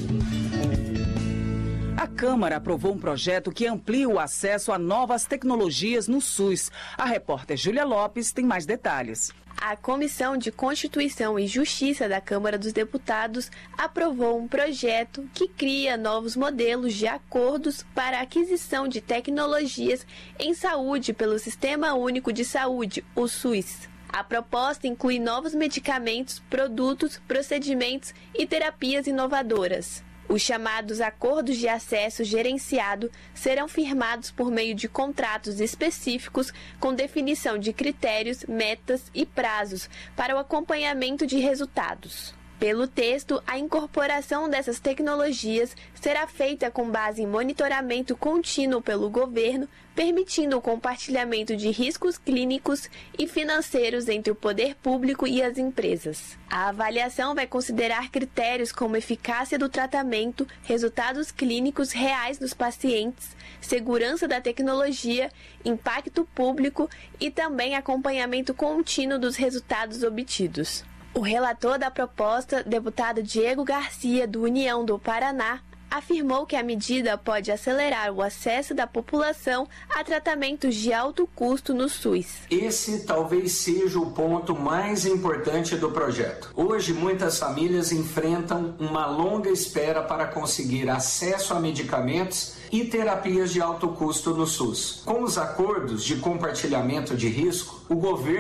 A Câmara aprovou um projeto que amplia o acesso a novas tecnologias no SUS. A repórter Júlia Lopes tem mais detalhes. A Comissão de Constituição e Justiça da Câmara dos Deputados aprovou um projeto que cria novos modelos de acordos para a aquisição de tecnologias em saúde pelo Sistema Único de Saúde, o SUS. A proposta inclui novos medicamentos, produtos, procedimentos e terapias inovadoras. Os chamados acordos de acesso gerenciado serão firmados por meio de contratos específicos com definição de critérios, metas e prazos para o acompanhamento de resultados. Pelo texto, a incorporação dessas tecnologias será feita com base em monitoramento contínuo pelo governo, permitindo o compartilhamento de riscos clínicos e financeiros entre o poder público e as empresas. A avaliação vai considerar critérios como eficácia do tratamento, resultados clínicos reais dos pacientes, segurança da tecnologia, impacto público e também acompanhamento contínuo dos resultados obtidos. O relator da proposta, deputado Diego Garcia, do União do Paraná, afirmou que a medida pode acelerar o acesso da população a tratamentos de alto custo no SUS. Esse talvez seja o ponto mais importante do projeto. Hoje, muitas famílias enfrentam uma longa espera para conseguir acesso a medicamentos e terapias de alto custo no SUS. Com os acordos de compartilhamento de risco, o governo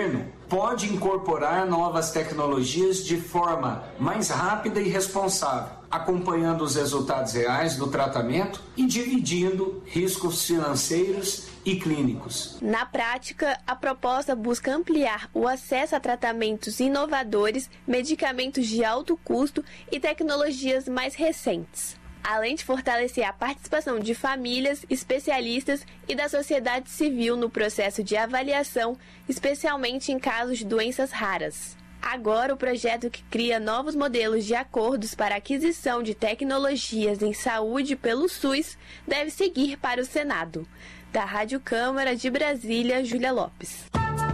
pode incorporar novas tecnologias de forma mais rápida e responsável, acompanhando os resultados reais do tratamento e dividindo riscos financeiros e clínicos. Na prática, a proposta busca ampliar o acesso a tratamentos inovadores, medicamentos de alto custo e tecnologias mais recentes, além de fortalecer a participação de famílias, especialistas e da sociedade civil no processo de avaliação, especialmente em casos de doenças raras. Agora, o projeto que cria novos modelos de acordos para aquisição de tecnologias em saúde pelo SUS deve seguir para o Senado. Da Rádio Câmara de Brasília, Júlia Lopes.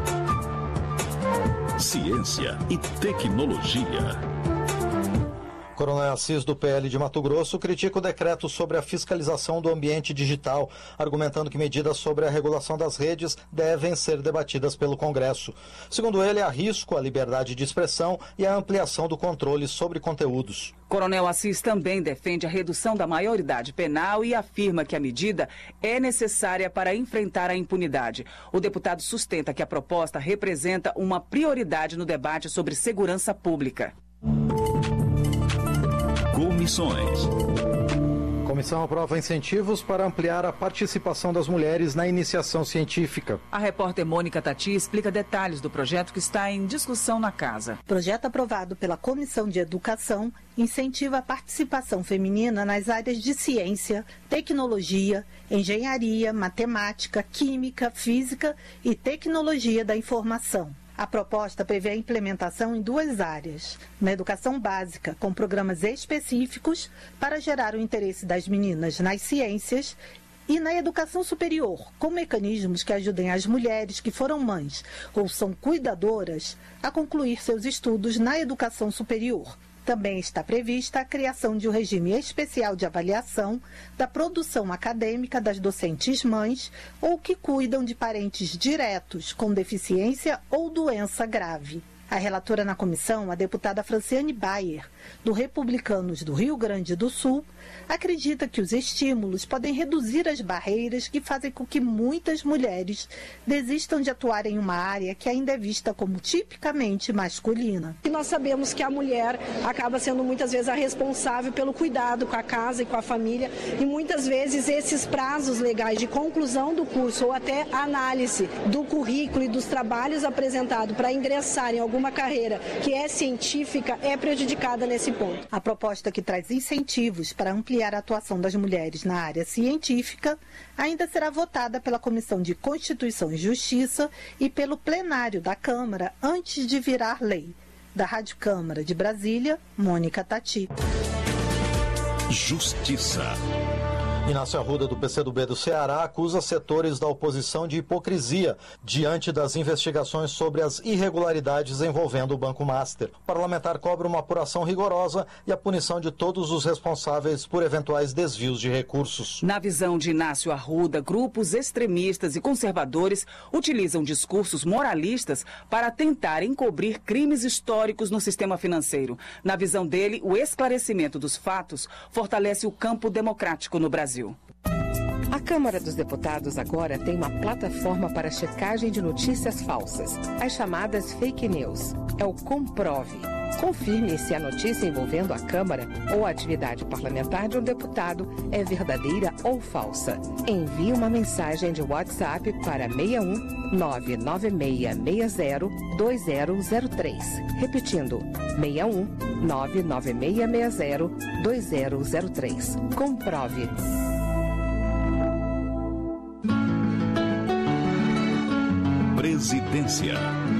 Ciência e tecnologia. Coronel Assis, do P L de Mato Grosso, critica o decreto sobre a fiscalização do ambiente digital, argumentando que medidas sobre a regulação das redes devem ser debatidas pelo Congresso. Segundo ele, há risco à liberdade de expressão e à ampliação do controle sobre conteúdos. Coronel Assis também defende a redução da maioridade penal e afirma que a medida é necessária para enfrentar a impunidade. O deputado sustenta que a proposta representa uma prioridade no debate sobre segurança pública. Comissões. Comissão aprova incentivos para ampliar a participação das mulheres na iniciação científica. A repórter Mônica Tati explica detalhes do projeto que está em discussão na casa. Projeto aprovado pela Comissão de Educação incentiva a participação feminina nas áreas de ciência, tecnologia, engenharia, matemática, química, física e tecnologia da informação. A proposta prevê a implementação em duas áreas. Na educação básica, com programas específicos para gerar o interesse das meninas nas ciências, e na educação superior, com mecanismos que ajudem as mulheres que foram mães ou são cuidadoras a concluir seus estudos na educação superior. Também está prevista a criação de um regime especial de avaliação da produção acadêmica das docentes mães ou que cuidam de parentes diretos com deficiência ou doença grave. A relatora na comissão, a deputada Franciane Bayer, do Republicanos do Rio Grande do Sul, acredita que os estímulos podem reduzir as barreiras que fazem com que muitas mulheres desistam de atuar em uma área que ainda é vista como tipicamente masculina. E nós sabemos que a mulher acaba sendo muitas vezes a responsável pelo cuidado com a casa e com a família, e muitas vezes esses prazos legais de conclusão do curso ou até análise do currículo e dos trabalhos apresentados para ingressar em alguma uma carreira que é científica é prejudicada nesse ponto. A proposta que traz incentivos para ampliar a atuação das mulheres na área científica ainda será votada pela Comissão de Constituição e Justiça e pelo plenário da Câmara antes de virar lei. Da Rádio Câmara de Brasília, Mônica Tati. Justiça. Inácio Arruda, do P C do B do Ceará, acusa setores da oposição de hipocrisia diante das investigações sobre as irregularidades envolvendo o Banco Master. O parlamentar cobra uma apuração rigorosa e a punição de todos os responsáveis por eventuais desvios de recursos. Na visão de Inácio Arruda, grupos extremistas e conservadores utilizam discursos moralistas para tentar encobrir crimes históricos no sistema financeiro. Na visão dele, o esclarecimento dos fatos fortalece o campo democrático no Brasil. A Câmara dos Deputados agora tem uma plataforma para checagem de notícias falsas, as chamadas fake news. É o Comprove. Confirme se a notícia envolvendo a Câmara ou a atividade parlamentar de um deputado é verdadeira ou falsa. Envie uma mensagem de WhatsApp para seis um nove nove seis seis zero dois zero zero três. Repetindo, seis um nove nove seis seis zero dois zero zero três. Comprove. Presidência.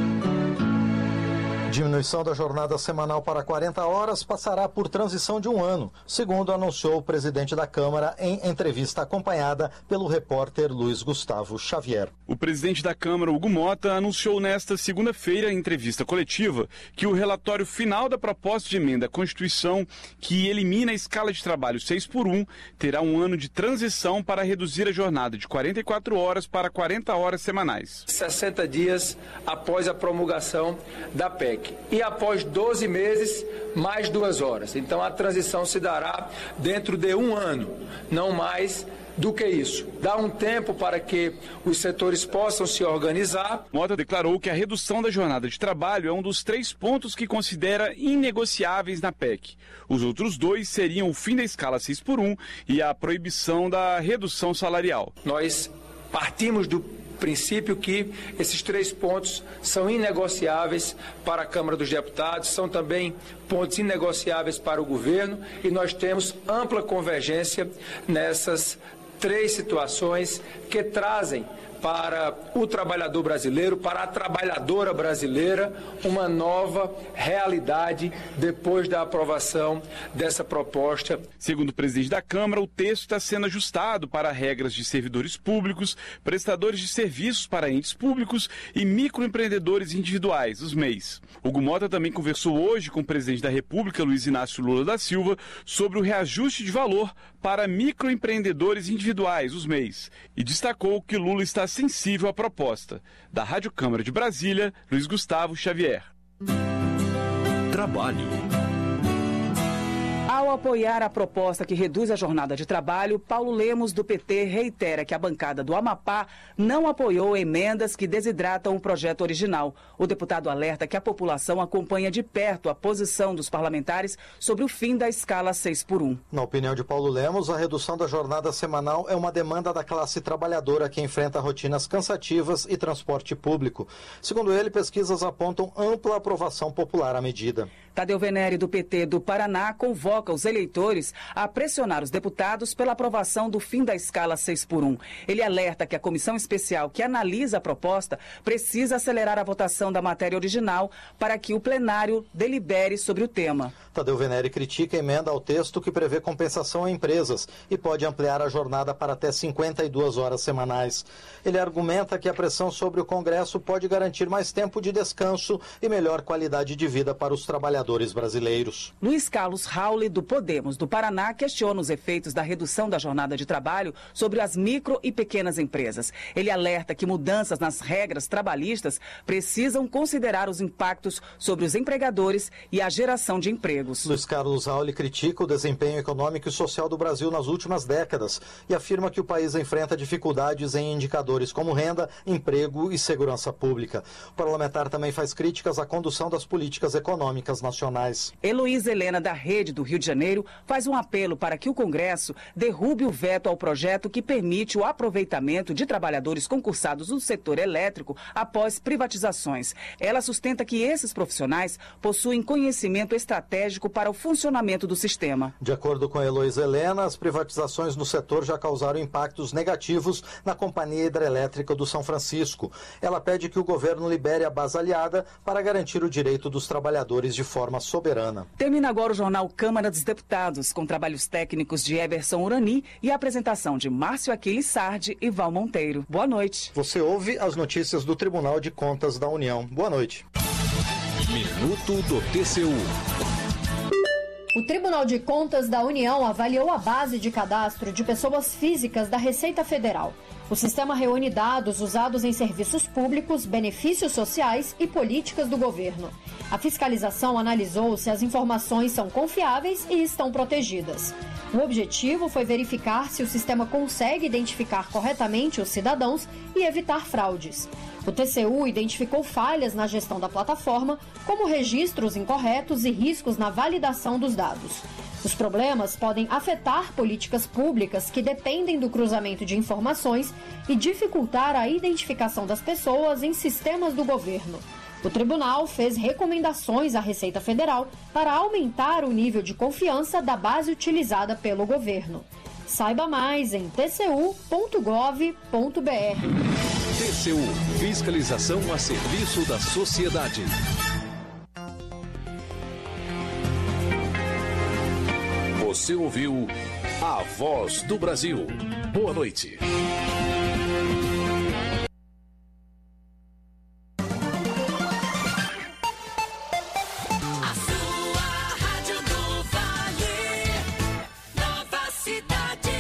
Diminuição da jornada semanal para quarenta horas passará por transição de um ano, segundo anunciou o presidente da Câmara em entrevista acompanhada pelo repórter Luiz Gustavo Xavier. O presidente da Câmara, Hugo Mota, anunciou nesta segunda-feira, em entrevista coletiva, que o relatório final da proposta de emenda à Constituição, que elimina a escala de trabalho seis por um, terá um ano de transição para reduzir a jornada de quarenta e quatro horas para quarenta horas semanais. sessenta dias após a promulgação da P E C. E após doze meses, mais duas horas. Então a transição se dará dentro de um ano, não mais do que isso. Dá um tempo para que os setores possam se organizar. Mota declarou que a redução da jornada de trabalho é um dos três pontos que considera inegociáveis na P E C. Os outros dois seriam o fim da escala seis por um e a proibição da redução salarial. Nós partimos do princípio que esses três pontos são inegociáveis para a Câmara dos Deputados, são também pontos inegociáveis para o governo e nós temos ampla convergência nessas três situações que trazem para o trabalhador brasileiro, para a trabalhadora brasileira, uma nova realidade depois da aprovação dessa proposta. Segundo o presidente da Câmara, o texto está sendo ajustado para regras de servidores públicos, prestadores de serviços para entes públicos e microempreendedores individuais, os M E Is. Hugo Mota também conversou hoje com o presidente da República, Luiz Inácio Lula da Silva, sobre o reajuste de valor para microempreendedores individuais, os M E Is, e destacou que Lula está sensível à proposta. Da Rádio Câmara de Brasília, Luiz Gustavo Xavier. Trabalho. Ao apoiar a proposta que reduz a jornada de trabalho, Paulo Lemos, do P T, reitera que a bancada do Amapá não apoiou emendas que desidratam o projeto original. O deputado alerta que a população acompanha de perto a posição dos parlamentares sobre o fim da escala seis por um. Na opinião de Paulo Lemos, a redução da jornada semanal é uma demanda da classe trabalhadora que enfrenta rotinas cansativas e transporte público. Segundo ele, pesquisas apontam ampla aprovação popular à medida. Tadeu Venere, do P T do Paraná, convoca os eleitores a pressionar os deputados pela aprovação do fim da escala seis por um. Ele alerta que a comissão especial que analisa a proposta precisa acelerar a votação da matéria original para que o plenário delibere sobre o tema. Tadeu Venere critica a emenda ao texto que prevê compensação a empresas e pode ampliar a jornada para até cinquenta e duas horas semanais. Ele argumenta que a pressão sobre o Congresso pode garantir mais tempo de descanso e melhor qualidade de vida para os trabalhadores brasileiros. Luiz Carlos Rauli, do Podemos do Paraná, questiona os efeitos da redução da jornada de trabalho sobre as micro e pequenas empresas. Ele alerta que mudanças nas regras trabalhistas precisam considerar os impactos sobre os empregadores e a geração de empregos. Luiz Carlos Rauli critica o desempenho econômico e social do Brasil nas últimas décadas e afirma que o país enfrenta dificuldades em indicadores como renda, emprego e segurança pública. O parlamentar também faz críticas à condução das políticas econômicas nacionais. Heloísa Helena, da Rede do Rio de Janeiro, faz um apelo para que o Congresso derrube o veto ao projeto que permite o aproveitamento de trabalhadores concursados no setor elétrico após privatizações. Ela sustenta que esses profissionais possuem conhecimento estratégico para o funcionamento do sistema. De acordo com a Heloísa Helena, as privatizações no setor já causaram impactos negativos na Companhia Hidrelétrica do São Francisco. Ela pede que o governo libere a base aliada para garantir o direito dos trabalhadores de forma soberana. Termina agora o jornal Câmara dos Deputados, com trabalhos técnicos de Everson Urani e a apresentação de Márcio Aquiles Sardi e Val Monteiro. Boa noite. Você ouve as notícias do Tribunal de Contas da União. Boa noite. Minuto do T C U. O Tribunal de Contas da União avaliou a base de cadastro de pessoas físicas da Receita Federal. O sistema reúne dados usados em serviços públicos, benefícios sociais e políticas do governo. A fiscalização analisou se as informações são confiáveis e estão protegidas. O objetivo foi verificar se o sistema consegue identificar corretamente os cidadãos e evitar fraudes. O T C U identificou falhas na gestão da plataforma, como registros incorretos e riscos na validação dos dados. Os problemas podem afetar políticas públicas que dependem do cruzamento de informações e dificultar a identificação das pessoas em sistemas do governo. O tribunal fez recomendações à Receita Federal para aumentar o nível de confiança da base utilizada pelo governo. Saiba mais em t c u ponto gov ponto b r. T C U, fiscalização a serviço da sociedade. Você ouviu A Voz do Brasil. Boa noite. A sua Rádio do Vale, Nova Cidade.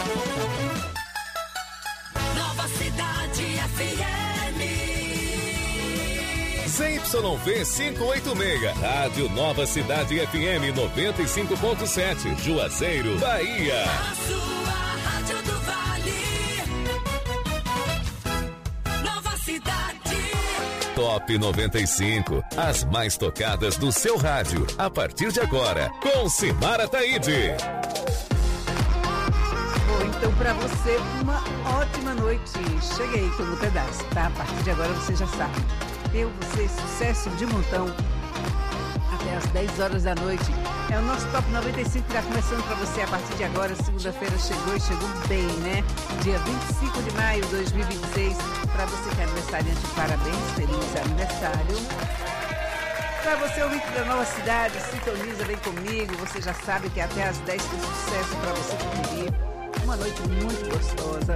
Nova Cidade F M. Z Y V quinhentos e oitenta e seis, Rádio Nova Cidade F M noventa e cinco ponto sete, Juazeiro, Bahia. A sua Rádio do Vale. Top noventa e cinco, as mais tocadas do seu rádio, a partir de agora, com Simara Taide. Bom, então pra você, uma ótima noite. Cheguei com um pedaço, tá? A partir de agora você já sabe. Eu, você, sucesso de montão. Até às dez horas da noite. É o nosso Top noventa e cinco que está começando para você a partir de agora. Segunda-feira chegou e chegou bem, né? Dia vinte e cinco de maio de dois mil e vinte e seis. Para você que é aniversariante, parabéns, feliz aniversário. Para você, ouvinte da Nova Cidade, sintoniza, vem comigo. Você já sabe que até às dez tem sucesso para você conferir. Uma noite muito gostosa.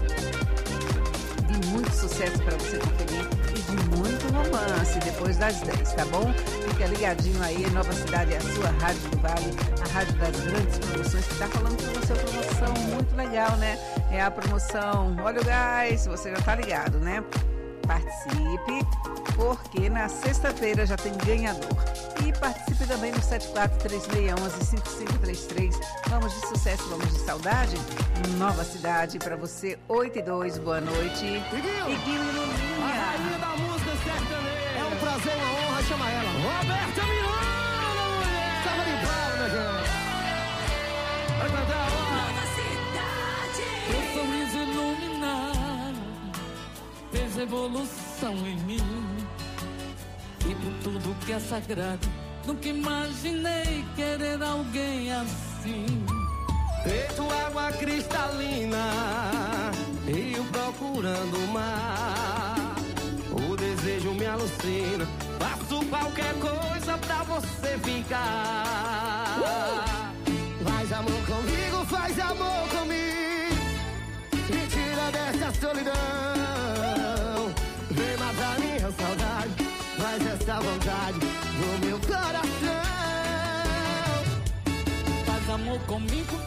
De muito sucesso para você conferir. De muito romance depois das dez, tá bom? Fica ligadinho aí, Nova Cidade é a sua Rádio do Vale, a rádio das grandes promoções, que tá falando com você, promoção muito legal, né? É a promoção Olha o Gás, você já tá ligado, né? Participe, porque na sexta-feira já tem ganhador. E participe também no sete quatro três seis um um cinco cinco três três. Vamos de sucesso, vamos de saudade. Nova Cidade para você, oito e dois, boa noite. Iguinho Lulinha. A rainha da música sertaneja. É um prazer, uma honra, chama ela. Roberta Miranda, mulher. Salva de palmas, gente. Vai cantar, ó. Nova Cidade. Teu sorriso iluminado fez evolução em mim. E por tudo que é sagrado, nunca imaginei querer alguém assim. Feito água cristalina, eu procurando o mar. O desejo me alucina, faço qualquer coisa pra você ficar. uh! Faz amor comigo, faz amor comigo, me tira dessa solidão. Vem matar minha saudade, faz essa vontade do meu coração. Faz amor comigo.